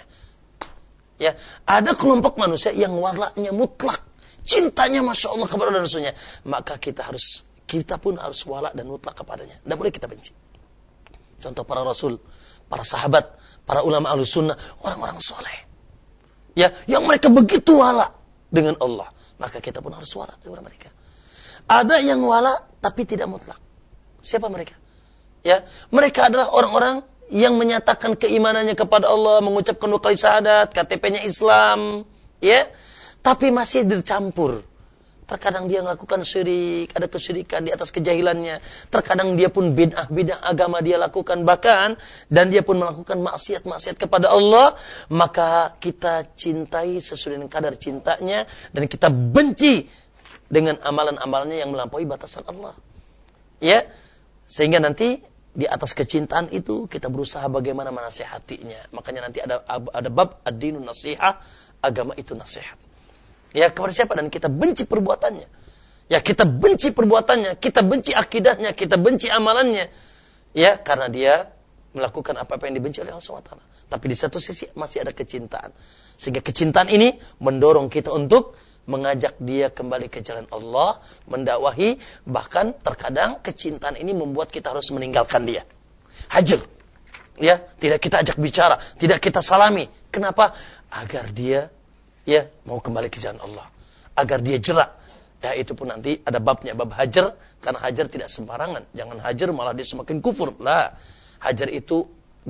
Ya, ada kelompok manusia yang walaknya mutlak, cintanya Masya Allah kepada Allah dan Rasulnya. Maka kita pun harus walak dan mutlak kepadanya. Tidak boleh kita benci. Contoh para Rasul, para sahabat, para ulama Ahlus Sunnah, orang-orang soleh. Ya, yang mereka begitu wala dengan Allah, maka kita pun harus wala kepada mereka. Ada yang wala tapi tidak mutlak. Siapa mereka? Ya, mereka adalah orang-orang yang menyatakan keimanannya kepada Allah, mengucapkan 2 kali syahadat, KTP-nya Islam, ya, tapi masih bercampur. Terkadang dia melakukan syirik, ada kesyirikan di atas kejahilannya. Terkadang dia pun bid'ah agama dia lakukan bahkan, dan dia pun melakukan maksiat kepada Allah. Maka kita cintai sesuai dengan kadar cintanya, dan kita benci dengan amalan-amalannya yang melampaui batasan Allah. Ya, sehingga nanti di atas kecintaan itu kita berusaha bagaimana menasihatinya. Makanya nanti ada bab ad-dinun nasihah, agama itu nasihat. Ya, kepada siapa? Dan kita benci perbuatannya. Ya, kita benci perbuatannya, kita benci akidahnya, kita benci amalannya. Ya, karena dia melakukan apa-apa yang dibenci oleh Allah SWT. Tapi di satu sisi masih ada kecintaan. Sehingga kecintaan ini mendorong kita untuk mengajak dia kembali ke jalan Allah, mendakwahi, bahkan terkadang kecintaan ini membuat kita harus meninggalkan dia. Hajar. Ya, tidak kita ajak bicara, tidak kita salami. Kenapa? Agar dia mau kembali ke jalan Allah, agar dia jerak. Ya, itu pun nanti ada babnya, bab hajar, karena hajar tidak sembarangan. Jangan hajar malah dia semakin kufur. Lah, hajar itu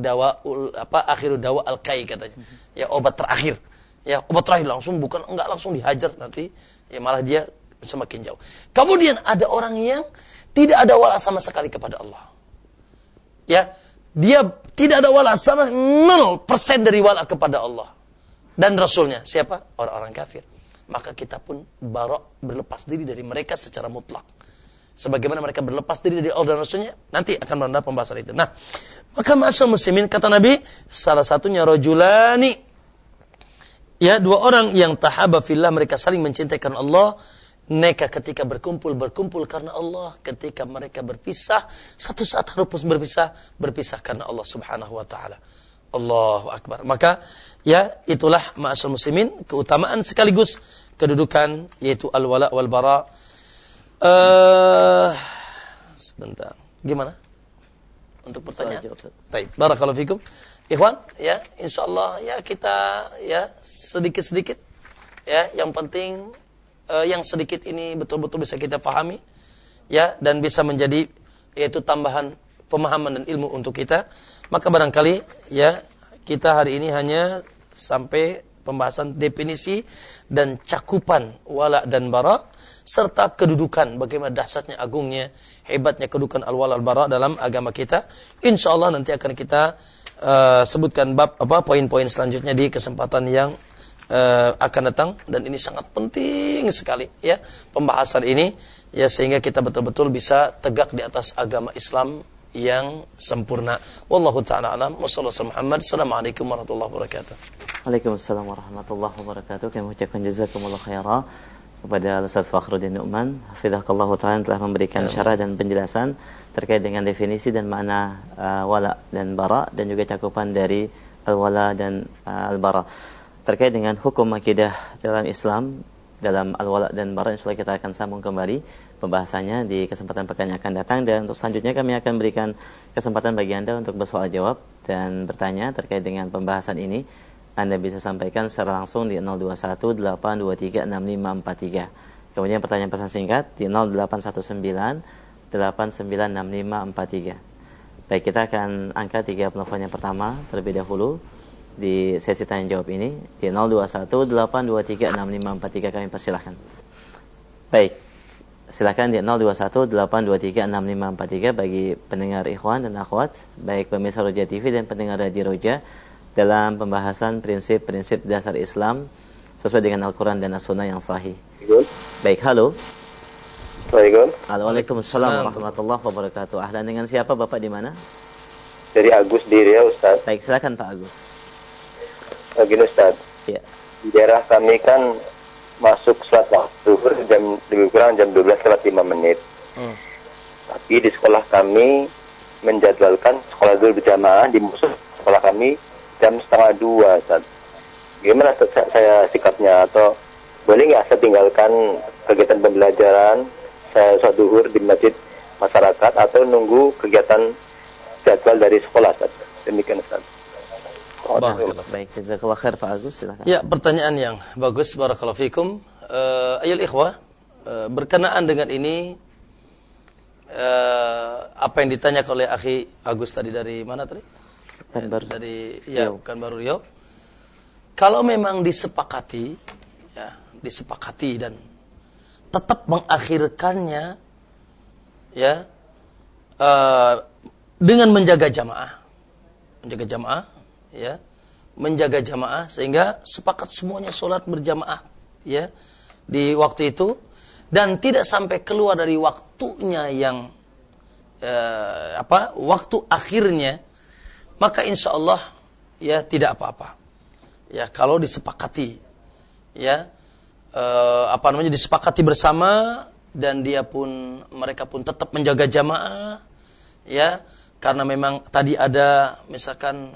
akhiru dawa al-kai katanya. Ya, obat terakhir. Ya, obat terakhir langsung, enggak langsung dihajar nanti, ya malah dia semakin jauh. Kemudian ada orang yang tidak ada wala sama sekali kepada Allah. Ya, dia tidak ada wala sama 0% dari wala kepada Allah dan Rasulnya. Siapa? Orang-orang kafir. Maka kita pun berlepas diri dari mereka secara mutlak. Sebagaimana mereka berlepas diri dari Allah dan Rasulnya, nanti akan beranda pembahasan itu. Nah, maka ma'asyarul muslimin, kata Nabi, salah satunya rajulani, ya, 2 orang yang tahaba fillah, mereka saling mencintai karena Allah. Mereka ketika berkumpul karena Allah. Ketika mereka berpisah, satu saat harus berpisah karena Allah Subhanahu wa taala. Allahu akbar. Maka ya, itulah ma'asyarul muslimin, keutamaan sekaligus kedudukan, yaitu al-wala wal bara. Sebentar. Gimana? Untuk pertanyaan. Baik, barakallahu fikum. Ikhwan, ya, insyaallah ya kita ya sedikit-sedikit ya, yang penting yang sedikit ini betul-betul bisa kita pahami ya, dan bisa menjadi yaitu tambahan pemahaman dan ilmu untuk kita. Maka barangkali ya kita hari ini hanya sampai pembahasan definisi dan cakupan wala dan bara serta kedudukan, bagaimana dahsyatnya, agungnya, hebatnya kedudukan al-wala al-bara dalam agama kita. Insyaallah nanti akan kita sebutkan poin-poin selanjutnya di kesempatan yang akan datang, dan ini sangat penting sekali ya pembahasan ini ya, sehingga kita betul-betul bisa tegak di atas agama Islam yang sempurna. Wallahu ta'ala alam. Wassalamualaikum warahmatullahi wabarakatuh. Waalaikumsalam warahmatullahi wabarakatuh. Kami ucapkan jazakumullah khairan kepada Ustaz Fakhruddin Nu'man, hafizahullah ta'ala, telah memberikan syarah dan penjelasan terkait dengan definisi dan makna wala dan bara, dan juga cakupan dari al-wala dan al-bara. Terkait dengan hukum akidah dalam Islam, dalam al-wala dan bara, insyaallah kita akan sambung kembali pembahasannya di kesempatan pekan yang akan datang. Dan untuk selanjutnya kami akan berikan kesempatan bagi Anda untuk bersoal jawab dan bertanya terkait dengan pembahasan ini. Anda bisa sampaikan secara langsung di 0218236543. Kemudian pertanyaan pesan singkat di 0819896543. Baik, kita akan angkat 3 penelpon yang pertama terlebih dahulu di sesi tanya jawab ini di 0218236543. Kami persilahkan. Baik, silakan di 0218236543 bagi pendengar ikhwan dan akhwat, baik pemirsa Roja TV dan pendengar Radio Roja, dalam pembahasan prinsip-prinsip dasar Islam sesuai dengan Al-Quran dan As-Sunnah yang sahih. Baik, halo. Waalaikumsalam warahmatullahi wabarakatuh. Ahlan, dengan siapa Bapak, di mana? Dari Agus di Riau, Ustaz. Baik, silakan Pak Agus. Gini Ustaz. Ya. Di daerah kami kan masuk sholat zuhur jam lebih kurang jam 12:05. Tapi di sekolah kami menjadwalkan sekolah zuhur berjamaah di musuh sekolah kami jam 1:30, Ustaz. Gimana saya sikapnya, atau boleh nggak saya tinggalkan kegiatan pembelajaran saya sholat zuhur di masjid masyarakat, atau nunggu kegiatan jadwal dari sekolah, Ustaz? Demikian, Ustaz. Baik, jazakallah khair Pak Agus, silakan. Ya, pertanyaan yang bagus, barakallahu fikum. Ayol ikhwah, berkenaan dengan ini, apa yang ditanyakan oleh akhi Agus tadi, dari mana tadi? Dari Pekanbaru Riau. Kalau memang disepakati dan tetap mengakhirkannya, ya, dengan menjaga jamaah, ya, menjaga jamaah sehingga sepakat semuanya sholat berjamaah, ya, di waktu itu, dan tidak sampai keluar dari waktunya yang waktu akhirnya, maka insya Allah ya tidak apa-apa. Ya, kalau disepakati, ya, disepakati bersama, dan mereka pun tetap menjaga jamaah, ya, karena memang tadi ada misalkan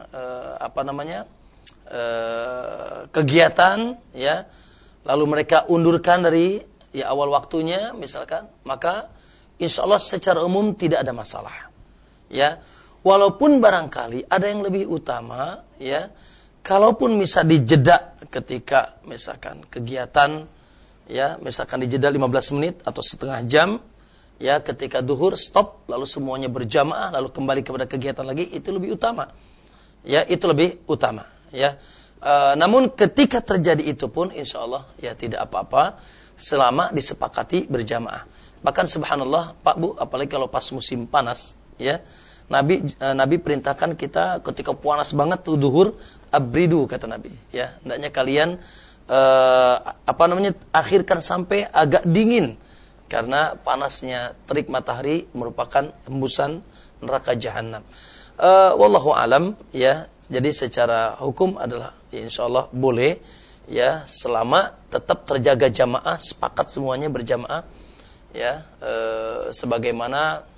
kegiatan, ya, lalu mereka undurkan dari awal waktunya misalkan, maka insya Allah secara umum tidak ada masalah, ya. Walaupun barangkali ada yang lebih utama, ya, kalaupun bisa dijeda ketika misalkan kegiatan, ya, misalkan dijeda 15 menit atau setengah jam, ya, ketika duhur stop, lalu semuanya berjamaah, lalu kembali kepada kegiatan lagi, itu lebih utama, ya, itu lebih utama, ya. Namun ketika terjadi itu pun insya Allah ya tidak apa-apa selama disepakati berjamaah. Bahkan subhanallah Pak Bu, apalagi kalau pas musim panas, ya, Nabi perintahkan kita ketika panas banget tuh duhur, abridu kata Nabi, ya, hendaknya kalian akhirkan sampai agak dingin, karena panasnya terik matahari merupakan hembusan neraka jahanam. Wallahu alam, ya. Jadi secara hukum adalah ya, insyaallah boleh, ya, selama tetap terjaga jamaah, sepakat semuanya berjamaah, ya, sebagaimana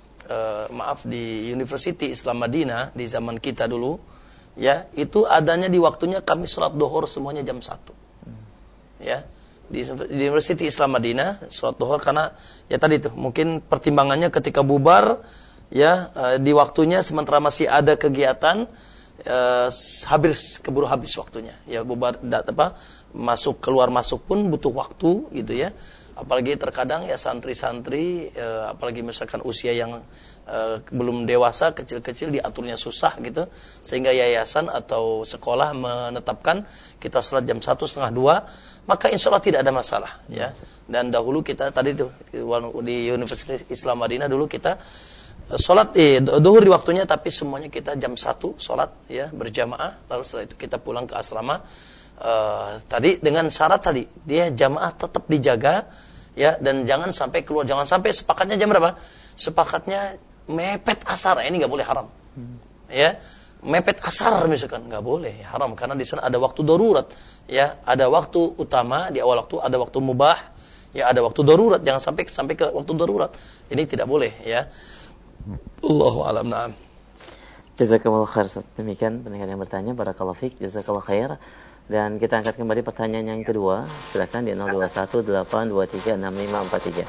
di University Islam Madinah di zaman kita dulu, ya, itu adanya di waktunya kami sholat duhur semuanya jam 1, ya, di University Islam Madinah sholat duhur, karena ya tadi tuh mungkin pertimbangannya ketika bubar, ya, di waktunya sementara masih ada kegiatan, keburu habis waktunya, ya, bubar, masuk keluar masuk pun butuh waktu, gitu, ya. Apalagi terkadang ya santri-santri, apalagi misalkan usia yang belum dewasa, kecil-kecil, diaturnya susah gitu, sehingga yayasan atau sekolah menetapkan kita sholat jam 1:30, maka insya Allah tidak ada masalah, ya. Dan dahulu kita tadi tuh di Universitas Islam Madinah dulu kita sholat duhur di waktunya, tapi semuanya kita jam 1 sholat, ya, berjamaah, lalu setelah itu kita pulang ke asrama. Tadi dengan syarat tadi dia jamaah tetap dijaga, ya, dan jangan sampai keluar, jangan sampai sepakatnya jam berapa? Sepakatnya mepet asar, ini nggak boleh, haram, ya. Mepet asar misalkan nggak boleh, haram, karena di sana ada waktu darurat, ya, ada waktu utama di awal waktu, ada waktu mubah, ya, ada waktu darurat, jangan sampai ke waktu darurat, ini tidak boleh, ya. Allahu a'lam. Na'am. Jazakallahu khair. Demikian pendengar yang bertanya, barakallahu fiik, jazakallahu khair. Dan kita angkat kembali pertanyaan yang kedua. Silakan di 0218236543.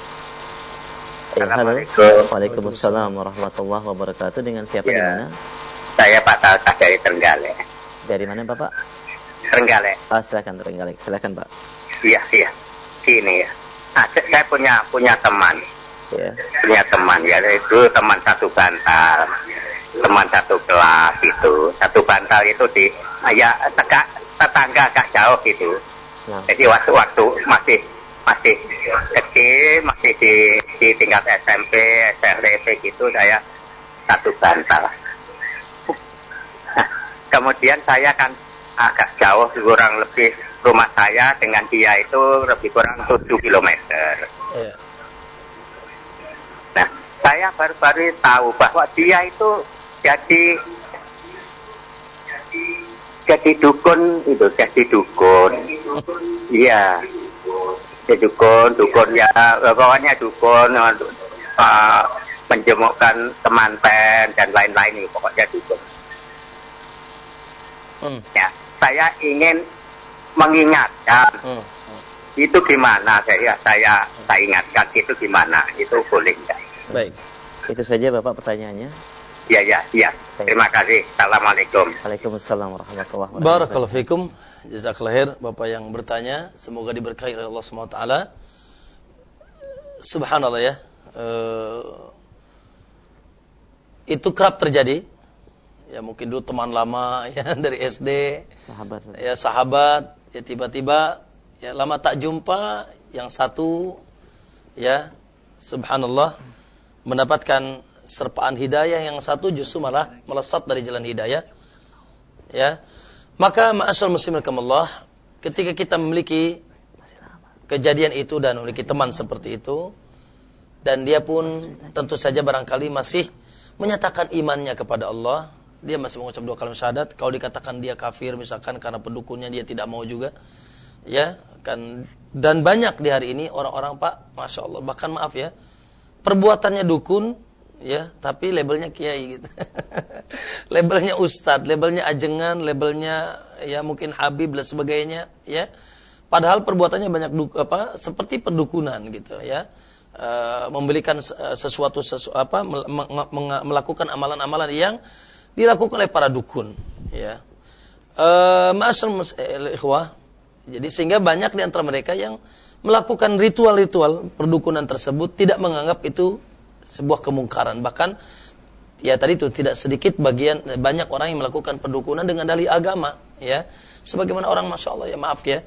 Halo. Waalaikumsalam warahmatullahi wabarakatuh. Dengan siapa, di mana? Saya Pak Talkah dari Trenggalek. Dari mana Bapak? Trenggalek. Silakan Trenggalek. Silakan Pak. Iya. Sini, ya. Saya punya teman. Ya. Punya teman, ya, itu teman satu bantal, teman satu kelas itu. Satu bantal itu tetangga agak jauh gitu. Nah. Jadi waktu masih kecil, masih di tingkat SMP, SMP gitu, saya satu bantal. Nah, kemudian saya kan agak jauh, kurang lebih rumah saya dengan dia itu lebih kurang 7 kilometer. Iya. Nah, saya baru-baru tahu bahwa dia itu jadi dukun itu, jadi dukun. Iya. Jadi dukun ya, pokoknya dukun, menjemukkan temanten dan lain-lain, pokoknya dukun. Ya, saya ingin mengingatkan. Itu gimana? Saya ingatkan itu gimana? Itu boleh enggak? Baik. Itu saja Bapak pertanyaannya. Iya. Terima kasih. Assalamualaikum. Waalaikumsalam warahmatullahi wabarakatuh. Barakallahu fikum. Jazakallahu khair Bapak yang bertanya. Semoga diberkahi oleh Allah SWT. Subhanallah ya. Itu kerap terjadi. Ya mungkin dulu teman lama ya dari SD, sahabat, ya tiba-tiba ya lama tak jumpa, yang satu ya subhanallah mendapatkan serpaan hidayah, yang satu justru malah melesat dari jalan hidayah. Ya. Maka ma'asyal muslimin rahimakumullah, ketika kita memiliki kejadian itu dan memiliki teman seperti itu, dan dia pun tentu saja barangkali masih menyatakan imannya kepada Allah, dia masih mengucap 2 kalimat syahadat. Kalau dikatakan dia kafir misalkan karena pendukunnya, dia tidak mau juga. Ya, kan, dan banyak di hari ini orang-orang Pak, Masya Allah, bahkan maaf ya, perbuatannya dukun ya, tapi labelnya kiai gitu. Labelnya ustadz, labelnya ajengan, labelnya ya mungkin habib dan sebagainya ya. Padahal perbuatannya banyak seperti perdukunan gitu ya. Memberikan sesuatu melakukan amalan-amalan yang dilakukan oleh para dukun ya. Ma'asyarul ikhwah. Jadi sehingga banyak di antara mereka yang melakukan ritual-ritual perdukunan tersebut tidak menganggap itu sebuah kemungkaran. Bahkan ya tadi itu tidak sedikit banyak orang yang melakukan perdukunan dengan dalih agama ya. Sebagaimana orang Masya Allah ya maaf ya,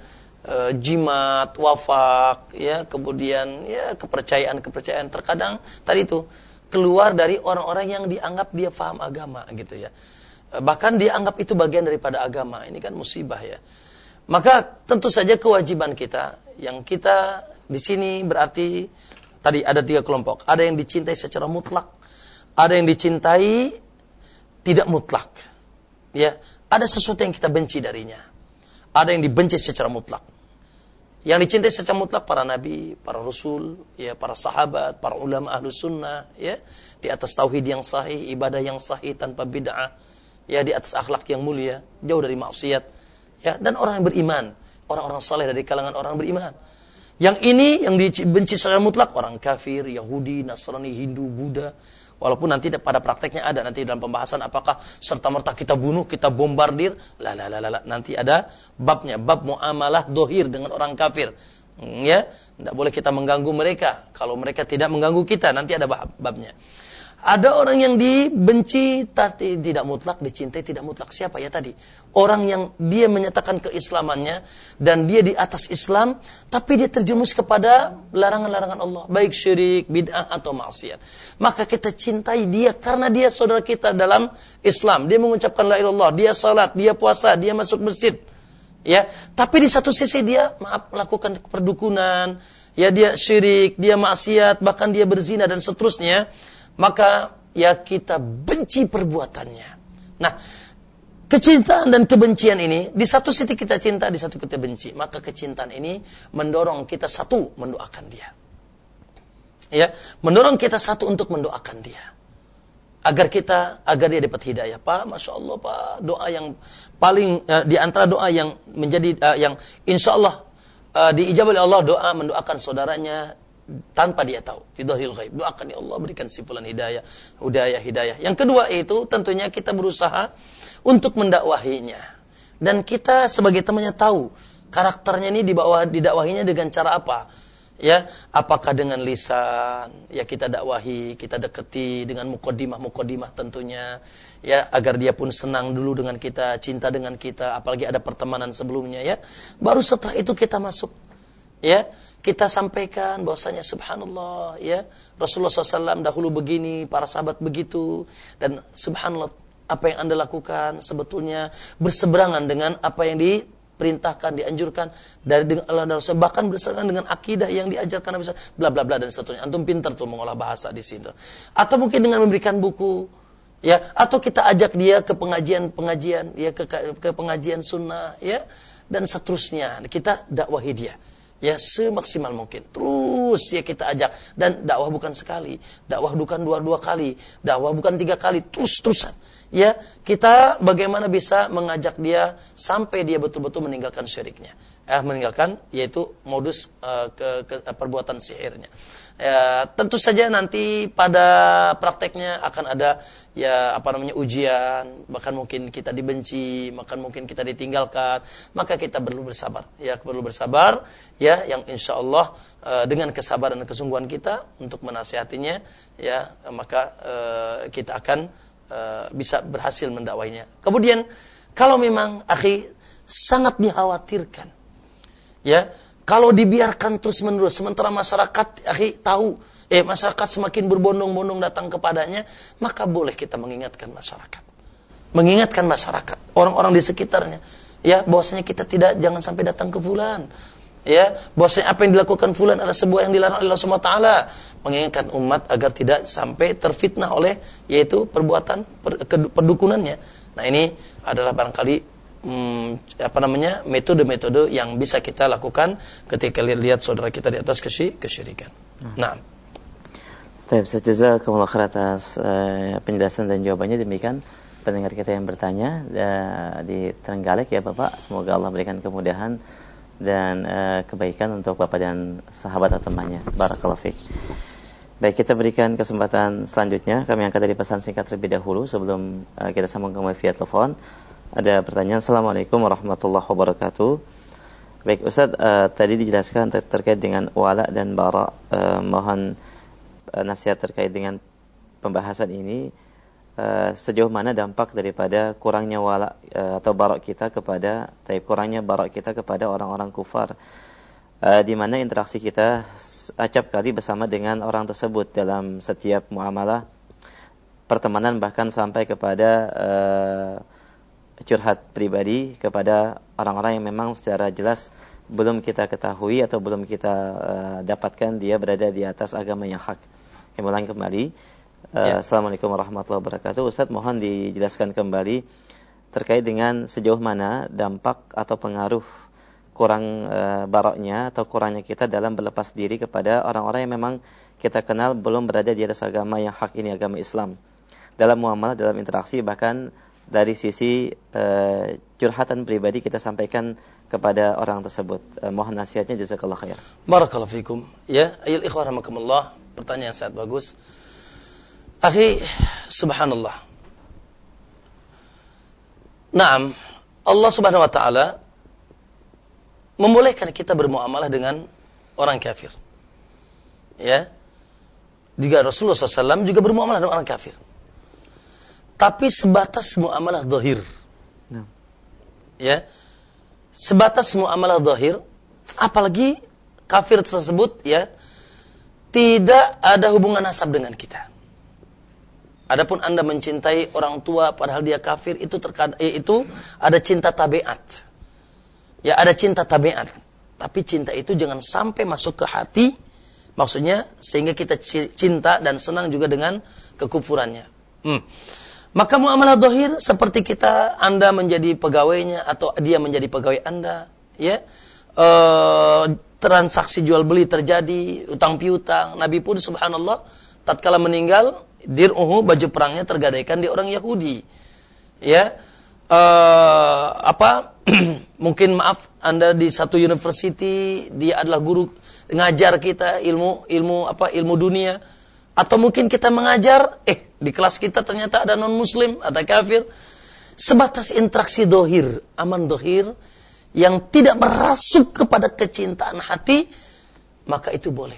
jimat, wafak ya, kemudian ya kepercayaan terkadang tadi itu keluar dari orang-orang yang dianggap dia paham agama gitu ya. Bahkan dianggap itu bagian daripada agama. Ini kan musibah ya. Maka tentu saja kewajiban kita, yang kita di sini berarti tadi ada 3 kelompok. Ada yang dicintai secara mutlak, ada yang dicintai tidak mutlak. Ya, ada sesuatu yang kita benci darinya. Ada yang dibenci secara mutlak. Yang dicintai secara mutlak para nabi, para rasul, ya, para sahabat, para ulama ahlus sunnah, ya, di atas tauhid yang sahih, ibadah yang sahih tanpa bid'ah, ya, di atas akhlak yang mulia, jauh dari maksiat, ya, dan orang yang beriman, orang-orang saleh dari kalangan orang beriman. Yang ini yang dibenci secara mutlak orang kafir, Yahudi, Nasrani, Hindu, Buddha. Walaupun nanti pada prakteknya ada nanti dalam pembahasan apakah serta-merta kita bunuh, kita bombardir. Nanti ada babnya, bab muamalah dohir dengan orang kafir. Ya, tidak boleh kita mengganggu mereka. Kalau mereka tidak mengganggu kita, nanti ada babnya. Ada orang yang dibenci tapi tidak mutlak, dicintai tidak mutlak. Siapa ya tadi? Orang yang dia menyatakan keislamannya dan dia di atas Islam, tapi dia terjerumus kepada larangan-larangan Allah, baik syirik, bid'ah atau maksiat. Maka kita cintai dia karena dia saudara kita dalam Islam. Dia mengucapkan la ilaha illallah, dia salat, dia puasa, dia masuk masjid. Ya, tapi di satu sisi dia melakukan perdukunan, ya dia syirik, dia maksiat, bahkan dia berzina dan seterusnya. Maka ya kita benci perbuatannya. Nah, kecintaan dan kebencian ini di satu sisi kita cinta, di satu kita benci. Maka kecintaan ini mendorong kita satu mendoakan dia. Ya, mendorong kita satu untuk mendoakan dia. Agar dia dapat hidayah. Pak, Masya Allah Pak, doa yang paling di antara doa yang menjadi yang insya Allah diijabah oleh Allah, doa mendoakan saudaranya tanpa dia tahu, fi dhahril ghaib. Doakan ya Allah berikan si fulan hidayah. Yang kedua itu tentunya kita berusaha untuk mendakwahinya. Dan kita sebagai temannya tahu karakternya ini didakwahinya dengan cara apa? Ya, apakah dengan lisan? Ya kita dakwahi, kita deketi dengan muqaddimah tentunya. Ya, agar dia pun senang dulu dengan kita, cinta dengan kita, apalagi ada pertemanan sebelumnya ya. Baru setelah itu kita masuk. Ya, kita sampaikan bahwasanya subhanallah ya, Rasulullah SAW dahulu begini, para sahabat begitu, dan subhanallah apa yang Anda lakukan sebetulnya berseberangan dengan apa yang diperintahkan, dianjurkan dari dengan Allah dan Rasul, bahkan berseberangan dengan akidah yang diajarkan Nabi SAW, bla bla bla dan seterusnya. Antum pintar tuh mengolah bahasa di situ. Atau mungkin dengan memberikan buku, ya, atau kita ajak dia ke pengajian-pengajian, ya, ke pengajian sunnah, ya, dan seterusnya. Kita dakwahi dia, ya, semaksimal mungkin. Terus ya kita ajak, dan dakwah bukan sekali, dakwah bukan dua kali, dakwah bukan 3 kali, terus-terusan. Ya, kita bagaimana bisa mengajak dia sampai dia betul-betul meninggalkan syiriknya, meninggalkan yaitu modus perbuatan sihirnya. Ya, tentu saja nanti pada prakteknya akan ada ya ujian, bahkan mungkin kita dibenci, bahkan mungkin kita ditinggalkan, maka kita perlu bersabar. Ya, perlu bersabar, ya, yang insya Allah dengan kesabaran dan kesungguhan kita untuk menasihatinya, ya, maka kita akan bisa berhasil mendakwainya. Kemudian kalau memang akhi sangat dikhawatirkan, ya, kalau dibiarkan terus-menerus sementara masyarakat akhi tahu, masyarakat semakin berbondong-bondong datang kepadanya, maka boleh kita mengingatkan masyarakat. Mengingatkan masyarakat, orang-orang di sekitarnya, ya, bahwasanya kita jangan sampai datang ke fulan. Ya, bahwasanya apa yang dilakukan fulan adalah sebuah yang dilarang oleh Allah Subhanahu wa taala, mengingatkan umat agar tidak sampai terfitnah oleh yaitu perbuatan perdukunannya. Nah, ini adalah barangkali metode-metode yang bisa kita lakukan ketika lihat saudara kita di atas kesyirikan. Nah. Baik, jazakumullah khair atas penjelasan dan jawabannya. Demikian pendengar kita yang bertanya di Trenggalek, ya Bapak, semoga Allah berikan kemudahan dan kebaikan untuk Bapak dan sahabat atau temannya. Barakallahu fiik. Baik, kita berikan kesempatan selanjutnya. Kami angkat dari pesan singkat terlebih dahulu sebelum kita sambung kembali via telepon. Ada pertanyaan. Assalamualaikum warahmatullahi wabarakatuh. Baik Ustaz, tadi dijelaskan terkait dengan wala dan bara. Mohon nasihat terkait dengan pembahasan ini. Sejauh mana dampak daripada kurangnya wala atau barok kita kepada kurangnya barok kita kepada orang-orang kufar, di mana interaksi kita acap kali bersama dengan orang tersebut dalam setiap muamalah pertemanan, bahkan sampai kepada curhat pribadi kepada orang-orang yang memang secara jelas belum kita ketahui atau belum kita dapatkan dia berada di atas agama yang hak. Kami ulangi kembali. Assalamualaikum warahmatullahi wabarakatuh. Ustaz, mohon dijelaskan kembali terkait dengan sejauh mana dampak atau pengaruh kurang baroknya atau kurangnya kita dalam berlepas diri kepada orang-orang yang memang kita kenal belum berada di atas agama yang hak ini, agama Islam, dalam muamalah, dalam interaksi, bahkan dari sisi curhatan pribadi kita sampaikan kepada orang tersebut. Mohon nasihatnya, jazakallahu khair. Barakallahu fikum. Ya, ayol ikhwan rahimakumullah, pertanyaan yang sangat bagus. Akhi, subhanallah. Naam, Allah Subhanahu wa taala membolehkan kita bermuamalah dengan orang kafir. Ya. Juga Rasulullah SAW juga bermuamalah dengan orang kafir. Tapi sebatas muamalah zahir. Ya. Sebatas muamalah zahir, apalagi kafir tersebut, ya, tidak ada hubungan nasab dengan kita. Adapun Anda mencintai orang tua padahal dia kafir, itu ada cinta tabiat. Ya, ada cinta tabiat. Tapi cinta itu jangan sampai masuk ke hati, maksudnya sehingga kita cinta dan senang juga dengan kekufurannya. Maka muamalah zahir seperti Anda menjadi pegawainya atau dia menjadi pegawai Anda, ya. Transaksi jual beli terjadi, utang piutang. Nabi pun subhanallah tatkala meninggal, dir'uhu, baju perangnya tergadaikan di orang Yahudi. Ya. Mungkin maaf Anda di satu university, dia adalah guru ngajar kita ilmu dunia, atau mungkin kita mengajar di kelas kita ternyata ada non muslim, ada kafir. Sebatas interaksi dohir, aman dohir yang tidak merasuk kepada kecintaan hati, maka itu boleh.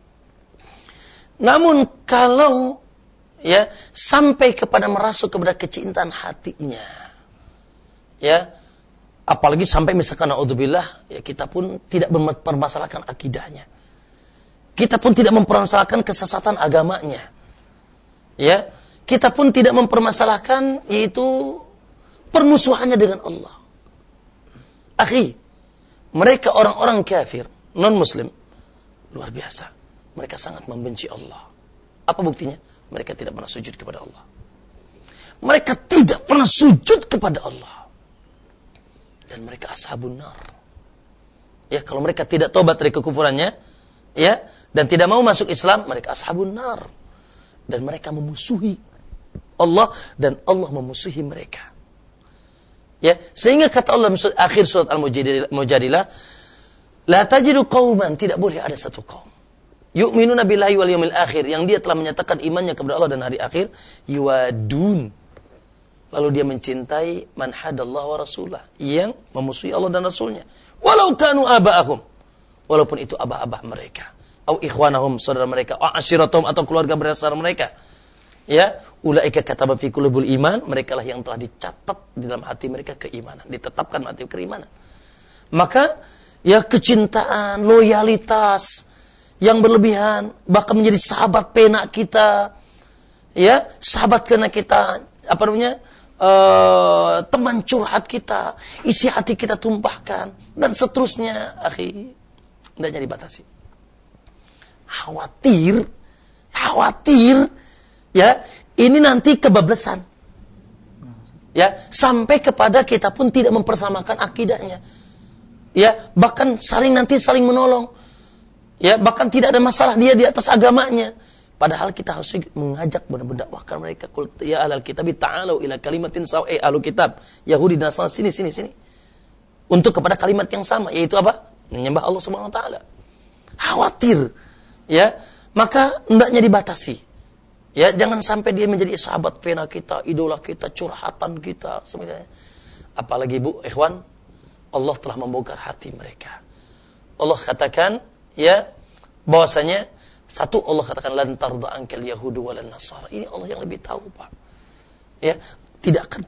Namun kalau ya sampai kepada merasuk kepada kecintaan hatinya, ya, apalagi sampai misalkan naudzubillah, ya, kita pun tidak mempermasalahkan akidahnya, kita pun tidak mempermasalahkan kesesatan agamanya, ya, kita pun tidak mempermasalahkan, yaitu permusuhannya dengan Allah. Akhi, mereka orang-orang kafir, non-muslim, luar biasa. Mereka sangat membenci Allah. Apa buktinya? Mereka tidak pernah sujud kepada Allah. Mereka tidak pernah sujud kepada Allah. Dan mereka ashabun nar. Ya, kalau mereka tidak tobat dari kekufurannya, ya, dan tidak mau masuk Islam, mereka ashabun nar. Dan mereka memusuhi Allah, dan Allah memusuhi mereka. Ya, sehingga kata Allah di akhir surat Al-Mujadilah, la tajidu qauman, tidak boleh ada satu kaum yu'minuna billahi wal yawmil akhir, yang dia telah menyatakan imannya kepada Allah dan hari akhir, yuwadun, lalu dia mencintai man hadallahu wa rasulah, yang memusuhi Allah dan Rasulnya, walau kanu aba'ahum, walaupun itu abah-abah mereka, au ikhwanahum, saudara mereka, au ashiratum, atau keluarga besar mereka. Ya, ulaika kataba fi qulubul iman, merekalah yang telah dicatat di dalam hati mereka keimanan, ditetapkan hati keimanan. Maka ya, kecintaan, loyalitas yang berlebihan, bahkan menjadi sahabat pena kita, ya, sahabat pena kita, apa namanya, teman curhat kita, isi hati kita tumpahkan, dan seterusnya, akhi, hendaknya dibatasi. Khawatir, ya, ini nanti kebablasan. Ya, sampai kepada kita pun tidak mempersamakan akidahnya. Ya, bahkan saling menolong. Ya, bahkan tidak ada masalah dia di atas agamanya. Padahal kita harus mengajak benar-benar bahkan mereka, qul ya ahlal kitab ta'alu ila kalimatin sawa'i, ahlul kitab, Yahudi dan Nasrani, sini. Untuk kepada kalimat yang sama, yaitu apa? Menyembah Allah Subhanahu wa taala. Khawatir. Ya, maka hendaknya dibatasi. Ya, jangan sampai dia menjadi sahabat pena kita, idola kita, curhatan kita sebenarnya. Apalagi Bu, ikhwan, Allah telah membongkar hati mereka. Allah katakan, ya, bahwasanya satu, Allah katakan lan tarda ankal yahudu walan nasara. Ini Allah yang lebih tahu, Pak. Ya, tidak akan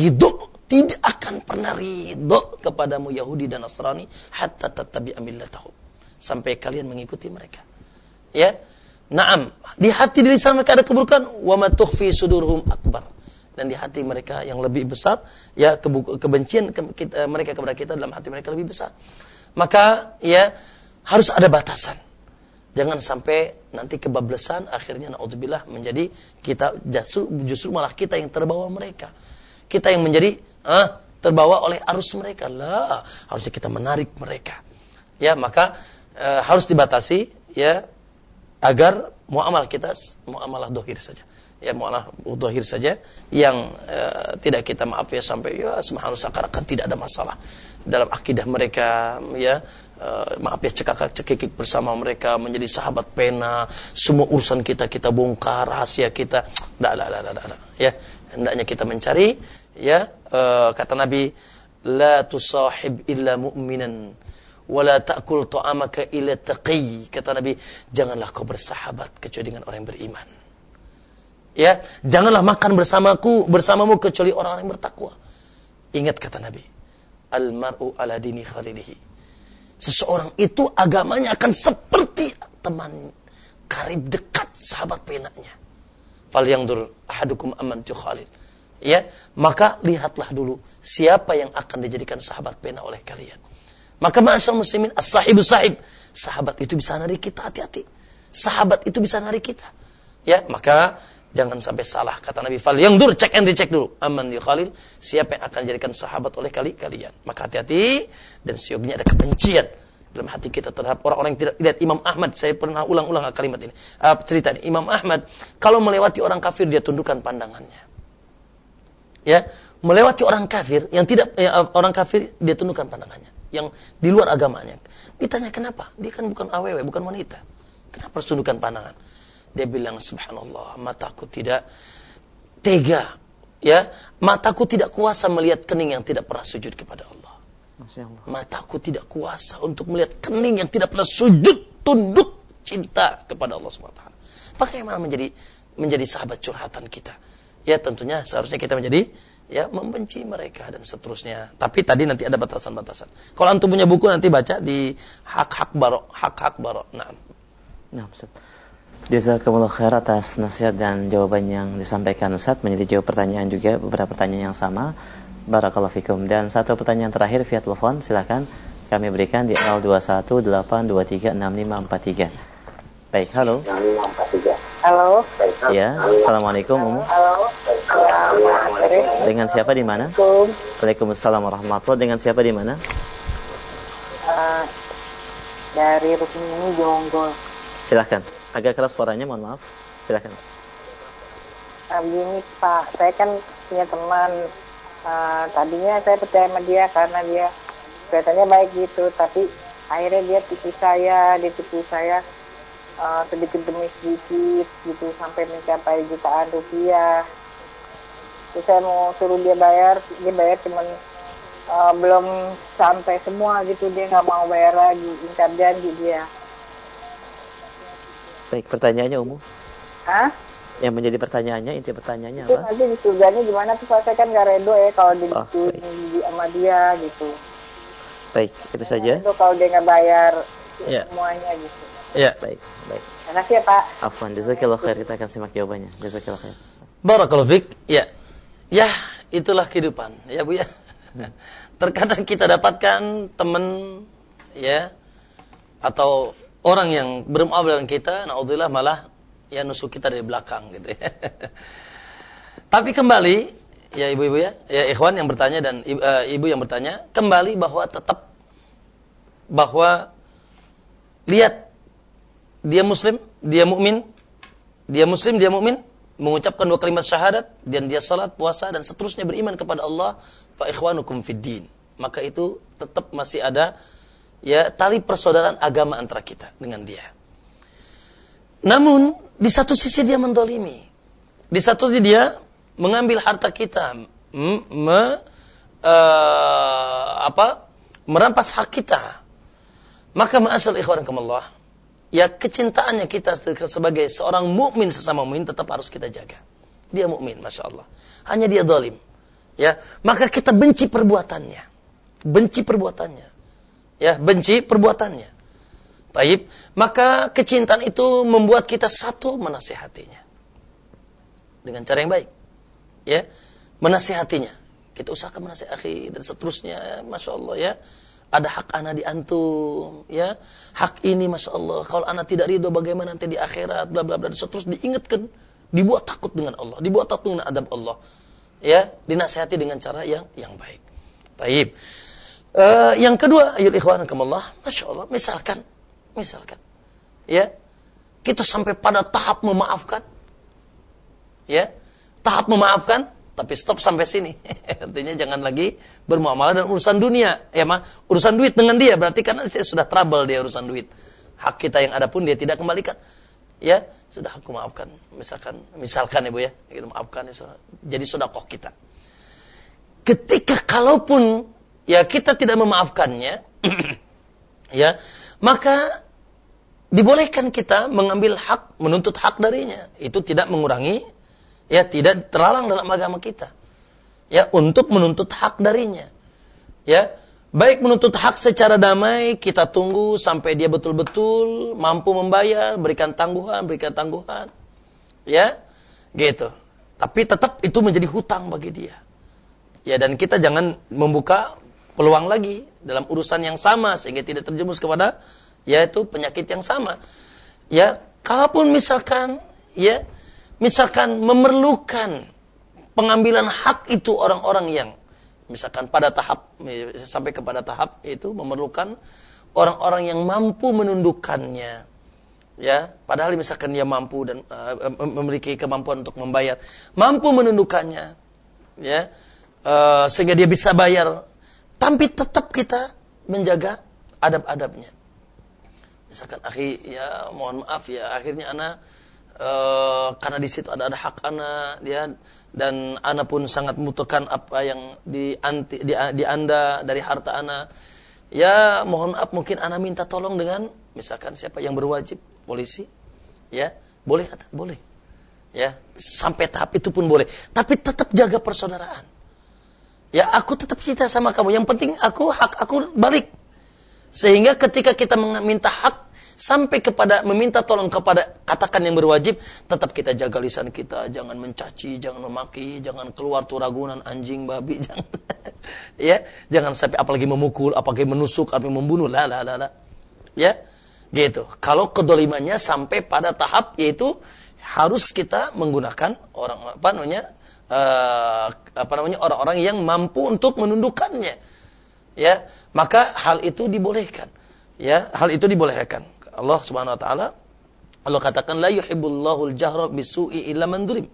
pernah ridho kepadamu Yahudi dan Nasrani hatta tattabi'a millatahum, sampai kalian mengikuti mereka. Ya. Naam, di hati di lisan mereka ada keburukan, wa ma tukhfi sudurhum akbar. Dan di hati mereka yang lebih besar, ya, kebencian mereka kepada kita dalam hati mereka lebih besar. Maka ya, harus ada batasan. Jangan sampai nanti kebablasan, akhirnya naudzubillah menjadi kita justru malah kita yang terbawa mereka. Kita yang menjadi terbawa oleh arus mereka. Lah, harusnya kita menarik mereka. Ya, maka harus dibatasi, ya, agar muamalah kita muamalah dohir saja. Ya, muamalah dohir saja yang tidak kita maaf ya sampai ya subhanallah seakan-akan tidak ada masalah dalam akidah mereka, ya. Maaf ya, cekakak-cekikik bersama mereka, menjadi sahabat pena, semua urusan kita bongkar, rahasia kita. Ya, hendaknya kita mencari, ya, kata Nabi, la tusahib illa mu'minan wala ta'kul ta'amaka illa taqi. Kata Nabi, janganlah kau bersahabat kecuali dengan orang yang beriman. Ya, janganlah makan bersamamu kecuali orang-orang yang bertakwa. Ingat kata Nabi, al-mar'u ala dini khalilihi. Seseorang itu agamanya akan seperti teman karib dekat sahabat penanya. Falyanzur ahadukum amman tukhalil. Ya, maka lihatlah dulu siapa yang akan dijadikan sahabat pena oleh kalian. Maka ma'asyar muslimin, as-sahibu sahib. Sahabat itu bisa narik kita, hati-hati. Sahabat itu bisa narik kita. Ya, maka jangan sampai salah. Kata Nabi, falyanzur, cek and recheck dulu. Amman yukhalil, siapa yang akan dijadikan sahabat oleh kalian. Maka hati-hati, dan seyognya ada kebencian dalam hati kita terhadap orang-orang yang tidak. Lihat Imam Ahmad, saya pernah ulang-ulang kalimat ini. Cerita ini, Imam Ahmad, kalau melewati orang kafir, dia tundukkan pandangannya. Ya, melewati orang kafir, orang kafir, dia tundukkan pandangannya. Yang di luar agamanya. Ditanya kenapa? Dia kan bukan awewe, bukan wanita. Kenapa harus tundukkan pandangan? Dia bilang, subhanallah, mataku tidak tega, ya, mataku tidak kuasa melihat kening yang tidak pernah sujud kepada Allah. Masya Allah. Mataku tidak kuasa untuk melihat kening yang tidak pernah sujud, tunduk, cinta kepada Allah SWT. Bagaimana menjadi sahabat curhatan kita? Ya, tentunya seharusnya kita menjadi, ya, membenci mereka dan seterusnya. Tapi tadi nanti ada batasan-batasan. Kalau antum punya buku nanti baca di hak-hak baro. Nah, Ustaz. Jazakumullah khair atas nasihat dan jawaban yang disampaikan Ustaz. Menjadi jawab pertanyaan juga beberapa pertanyaan yang sama. Barakallahu fikum. Dan satu pertanyaan terakhir via telepon, silakan kami berikan di 0218236543. Baik, halo. Halo. Ya, assalamualaikum Umu. Halo. Dengan siapa di mana? Waalaikumsalam warahmatullahi. Dengan siapa di mana? Dari Rukmini Jonggol. Silakan. Agak keras suaranya, mohon maaf. Silakan. Begini Pak, saya kan punya teman. Tadinya saya percaya sama dia karena dia kelihatannya baik gitu, tapi akhirnya dia tipu saya sedikit demi sedikit gitu sampai mencapai jutaan rupiah. Terus saya mau suruh dia bayar cuman belum sampai semua gitu, dia nggak mau bayar lagi, ingkar janji dia. Baik, pertanyaannya Umu. Hah? Yang menjadi pertanyaannya, inti pertanyaannya Itu apa? nanti di surganya gimana tuh Pak? Saya kan gak redo ya kalau digituin sama dia gitu. Baik, itu saja. Itu kalau dia nggak bayar Ya. semuanya gitu. Ya. Baik. Terima kasih ya Pak. Afwan, jazakallahu khair. Kita akan simak jawabannya. Jazakallahu khair. Barakallahu fik. Ya. Ya, itulah kehidupan. Ya, Bu ya. Terkadang kita dapatkan teman ya atau orang yang bermuamalah dengan kita, naudzubillah, malah ya nusuk kita dari belakang gitu ya. Tapi kembali ya ibu-ibu ya ikhwan yang bertanya dan ibu yang bertanya, kembali bahwa tetap bahwa lihat dia muslim, dia mukmin, mengucapkan 2 kalimat syahadat dan dia salat, puasa dan seterusnya, beriman kepada Allah, fa ikhwanukum fid din. Maka itu tetap masih ada ya tali persaudaraan agama antara kita dengan dia. Namun di satu sisi dia mendolimi, di satu sisi dia mengambil harta kita, merampas hak kita. Maka ma'asyal ikhwanakumullah, ya kecintaannya kita sebagai seorang mukmin sesama mukmin tetap harus kita jaga. Dia mukmin, masya Allah. Hanya dia zalim, ya. Maka kita benci perbuatannya, ya, benci perbuatannya. Taib, maka kecintaan itu membuat kita satu menasihatinya dengan cara yang baik, ya, menasihatinya. Kita usahakan menasihati dan seterusnya, masya Allah ya. Ada hak anak di antum, ya, hak ini masya Allah. Kalau anak tidak ridho, bagaimana nanti di akhirat, bla bla bla. Seterus diingatkan, dibuat takut dengan Allah, dibuat takut dengan adab Allah, ya, dinasihati dengan cara yang baik. Taib. Yang kedua, ayol ikhwanakumullah, masya Allah, misalkan, ya, kita sampai pada tahap memaafkan, ya, tapi stop sampai sini. Artinya jangan lagi bermuamalah dan urusan dunia, ya mah, urusan duit dengan dia, berarti karena sudah trouble dia urusan duit. Hak kita yang ada pun dia tidak kembalikan, ya, sudah aku maafkan, misalkan ibu ya, kita maafkan, jadi sedekah kita. Ketika kalaupun ya kita tidak memaafkannya, ya, maka dibolehkan kita mengambil hak, menuntut hak darinya. Itu tidak mengurangi, ya, tidak terlarang dalam agama kita, ya, untuk menuntut hak darinya, ya, baik menuntut hak secara damai, kita tunggu sampai dia betul-betul mampu membayar, berikan tangguhan, ya, gitu. Tapi tetap itu menjadi hutang bagi dia, ya, dan kita jangan membuka peluang lagi dalam urusan yang sama sehingga tidak terjerumus kepada yaitu penyakit yang sama. Ya, kalaupun misalkan memerlukan pengambilan hak itu orang-orang yang misalkan pada tahap sampai kepada tahap itu memerlukan orang-orang yang mampu menundukkannya. Ya, padahal misalkan dia mampu dan memiliki kemampuan untuk membayar, mampu menundukkannya, ya, sehingga dia bisa bayar, tapi tetap kita menjaga adab-adabnya. Misalkan akhi, ya mohon maaf ya, akhirnya ana karena di situ ada hak ana, ya, dan ana pun sangat membutuhkan apa yang di anda dari harta ana. Ya mohon maaf, mungkin ana minta tolong dengan misalkan siapa yang berwajib, polisi, ya, boleh, ya, sampai tahap itu pun boleh, tapi tetap jaga persaudaraan. Ya, aku tetap cinta sama kamu, yang penting hak aku balik. Sehingga ketika kita meminta hak sampai kepada meminta tolong kepada katakan yang berwajib, tetap kita jaga lisan kita, jangan mencaci, jangan memaki, jangan keluar tuh ragunan anjing, babi, jangan. Ya, jangan sampai apalagi memukul, apalagi menusuk, apalagi membunuh, la. Ya, gitu. Kalau kedolimannya sampai pada tahap yaitu harus kita menggunakan orang-orang yang mampu untuk menundukkannya. Ya, maka hal itu dibolehkan. Ya, hal itu dibolehkan. Allah Subhanahu wa taala Allah katakan la yuhibbullahu al-jahra bisu'i illa man zulim.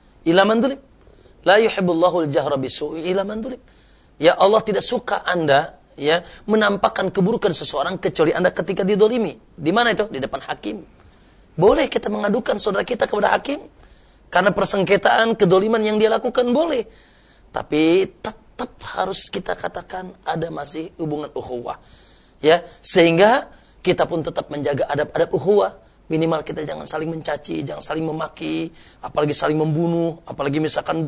La yuhibbullahu al-jahra bisu'i illa man zulim. Ya, Allah tidak suka Anda ya menampakkan keburukan seseorang kecuali Anda ketika didolimi. Di mana itu? Di depan hakim. Boleh kita mengadukan saudara kita kepada hakim karena persengketaan kedoliman yang dia lakukan, boleh. Tapi tetap harus kita katakan ada masih hubungan ukhuwah. Ya, sehingga kita pun tetap menjaga adab-adab ukhuwah. Minimal kita jangan saling mencaci, jangan saling memaki, apalagi saling membunuh, apalagi misalkan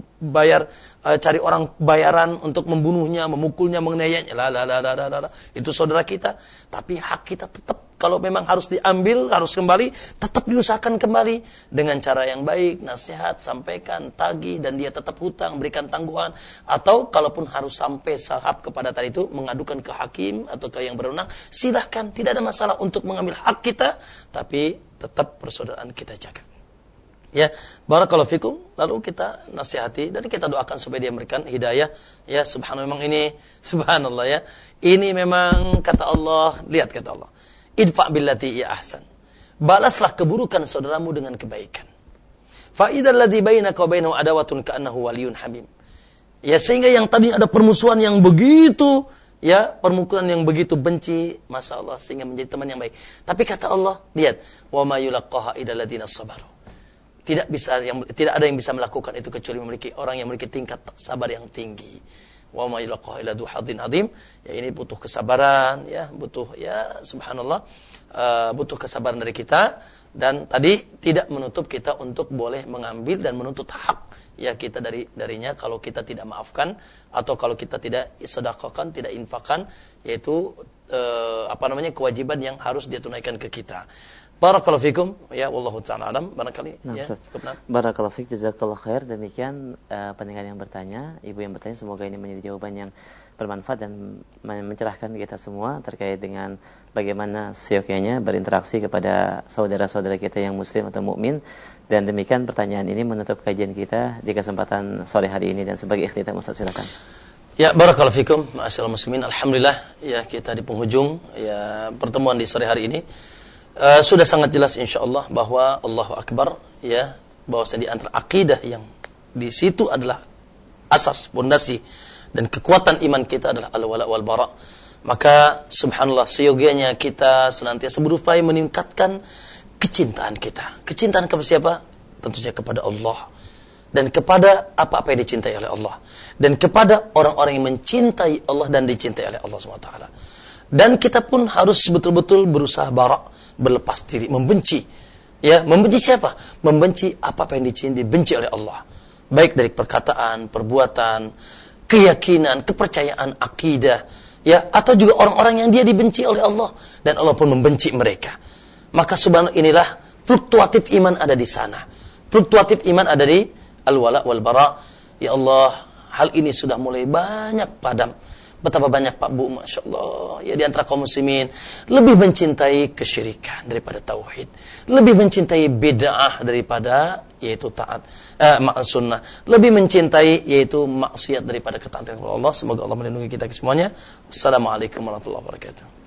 cari orang bayaran untuk membunuhnya, memukulnya, menganiayanya. La. Itu saudara kita. Tapi hak kita tetap, kalau memang harus diambil, harus kembali, tetap diusahakan kembali dengan cara yang baik, nasihat, sampaikan, tagih, dan dia tetap hutang, berikan tangguhan. Atau kalaupun harus sampai tahap kepada tadi itu mengadukan ke hakim atau ke yang berwenang, silahkan, tidak ada masalah untuk mengambil hak kita, tapi tetap persaudaraan kita jaga. Ya, barakallahu fikum. Lalu kita nasihati dan kita doakan supaya dia memberikan hidayah. Ya, subhanallah, memang ini subhanallah ya. Ini memang kata Allah, lihat kata Allah. Idfa' billati ya ahsan. Balaslah keburukan saudaramu dengan kebaikan. Fa idzal ladzi bainaka wa bainahu adawatun ka'annahu waliyyun hamim. Ya, sehingga yang tadi ada permusuhan yang begitu, ya, permusuhan yang begitu benci, Masya Allah, sehingga menjadi teman yang baik. Tapi kata Allah, lihat, wa ma yulaqqaha illal ladzina sabaru. Tidak ada yang bisa melakukan itu kecuali memiliki orang yang memiliki tingkat sabar yang tinggi. Wa ma yulaqqaha illa dzu hadzin adzim. Ya, ini butuh kesabaran, ya, butuh, ya, subhanallah, butuh kesabaran dari kita, dan tadi tidak menutup kita untuk boleh mengambil dan menuntut hak ya kita darinya kalau kita tidak maafkan atau kalau kita tidak sedekahkan, tidak infakkan, yaitu kewajiban yang harus dia tunaikan ke kita. Barakallahu fikum, ya, wallahu ta'ala alam. Barangkali ya, cukup. Barakallahu fik, jazakallahu khair. Demikian pendengar yang bertanya, ibu yang bertanya, semoga ini menjadi jawaban yang bermanfaat dan mencerahkan kita semua terkait dengan bagaimana seyogyanya berinteraksi kepada saudara-saudara kita yang muslim atau mukmin. Dan demikian pertanyaan ini menutup kajian kita di kesempatan sore hari ini, dan sebagai ikhtitam Ustaz silakan. Ya, barakallahu fikum, ma'asyiral muslimin. Alhamdulillah ya, kita di penghujung ya pertemuan di sore hari ini. Sudah sangat jelas insyaallah bahwa Allahu Akbar ya, bahwasanya di antara akidah yang di situ adalah asas, pondasi dan kekuatan iman kita adalah al-wala wal bara. Maka subhanallah, seyogianya kita senantiasa berupaya meningkatkan kecintaan kita. Kecintaan kepada siapa? Tentunya kepada Allah, dan kepada apa-apa yang dicintai oleh Allah, dan kepada orang-orang yang mencintai Allah dan dicintai oleh Allah SWT. Dan kita pun harus betul-betul berusaha bara', berlepas diri, membenci. Ya, membenci siapa? Membenci apa-apa yang dibenci oleh Allah. Baik dari perkataan, perbuatan, keyakinan, kepercayaan, akidah, ya, atau juga orang-orang yang dia dibenci oleh Allah dan Allah pun membenci mereka. Maka subhanallah, inilah fluktuatif iman ada di sana. Fluktuatif iman ada di al-wala wal bara. Ya Allah, hal ini sudah mulai banyak padam. Betapa banyak Pak Bu, Masya Allah, ya, di antara kaum muslimin lebih mencintai kesyirikan daripada tauhid, lebih mencintai bid'ah daripada yaitu taat sunnah, lebih mencintai yaitu maksiat daripada ketaatan kepada Allah. Semoga Allah melindungi kita semuanya. Wassalamualaikum warahmatullahi wabarakatuh.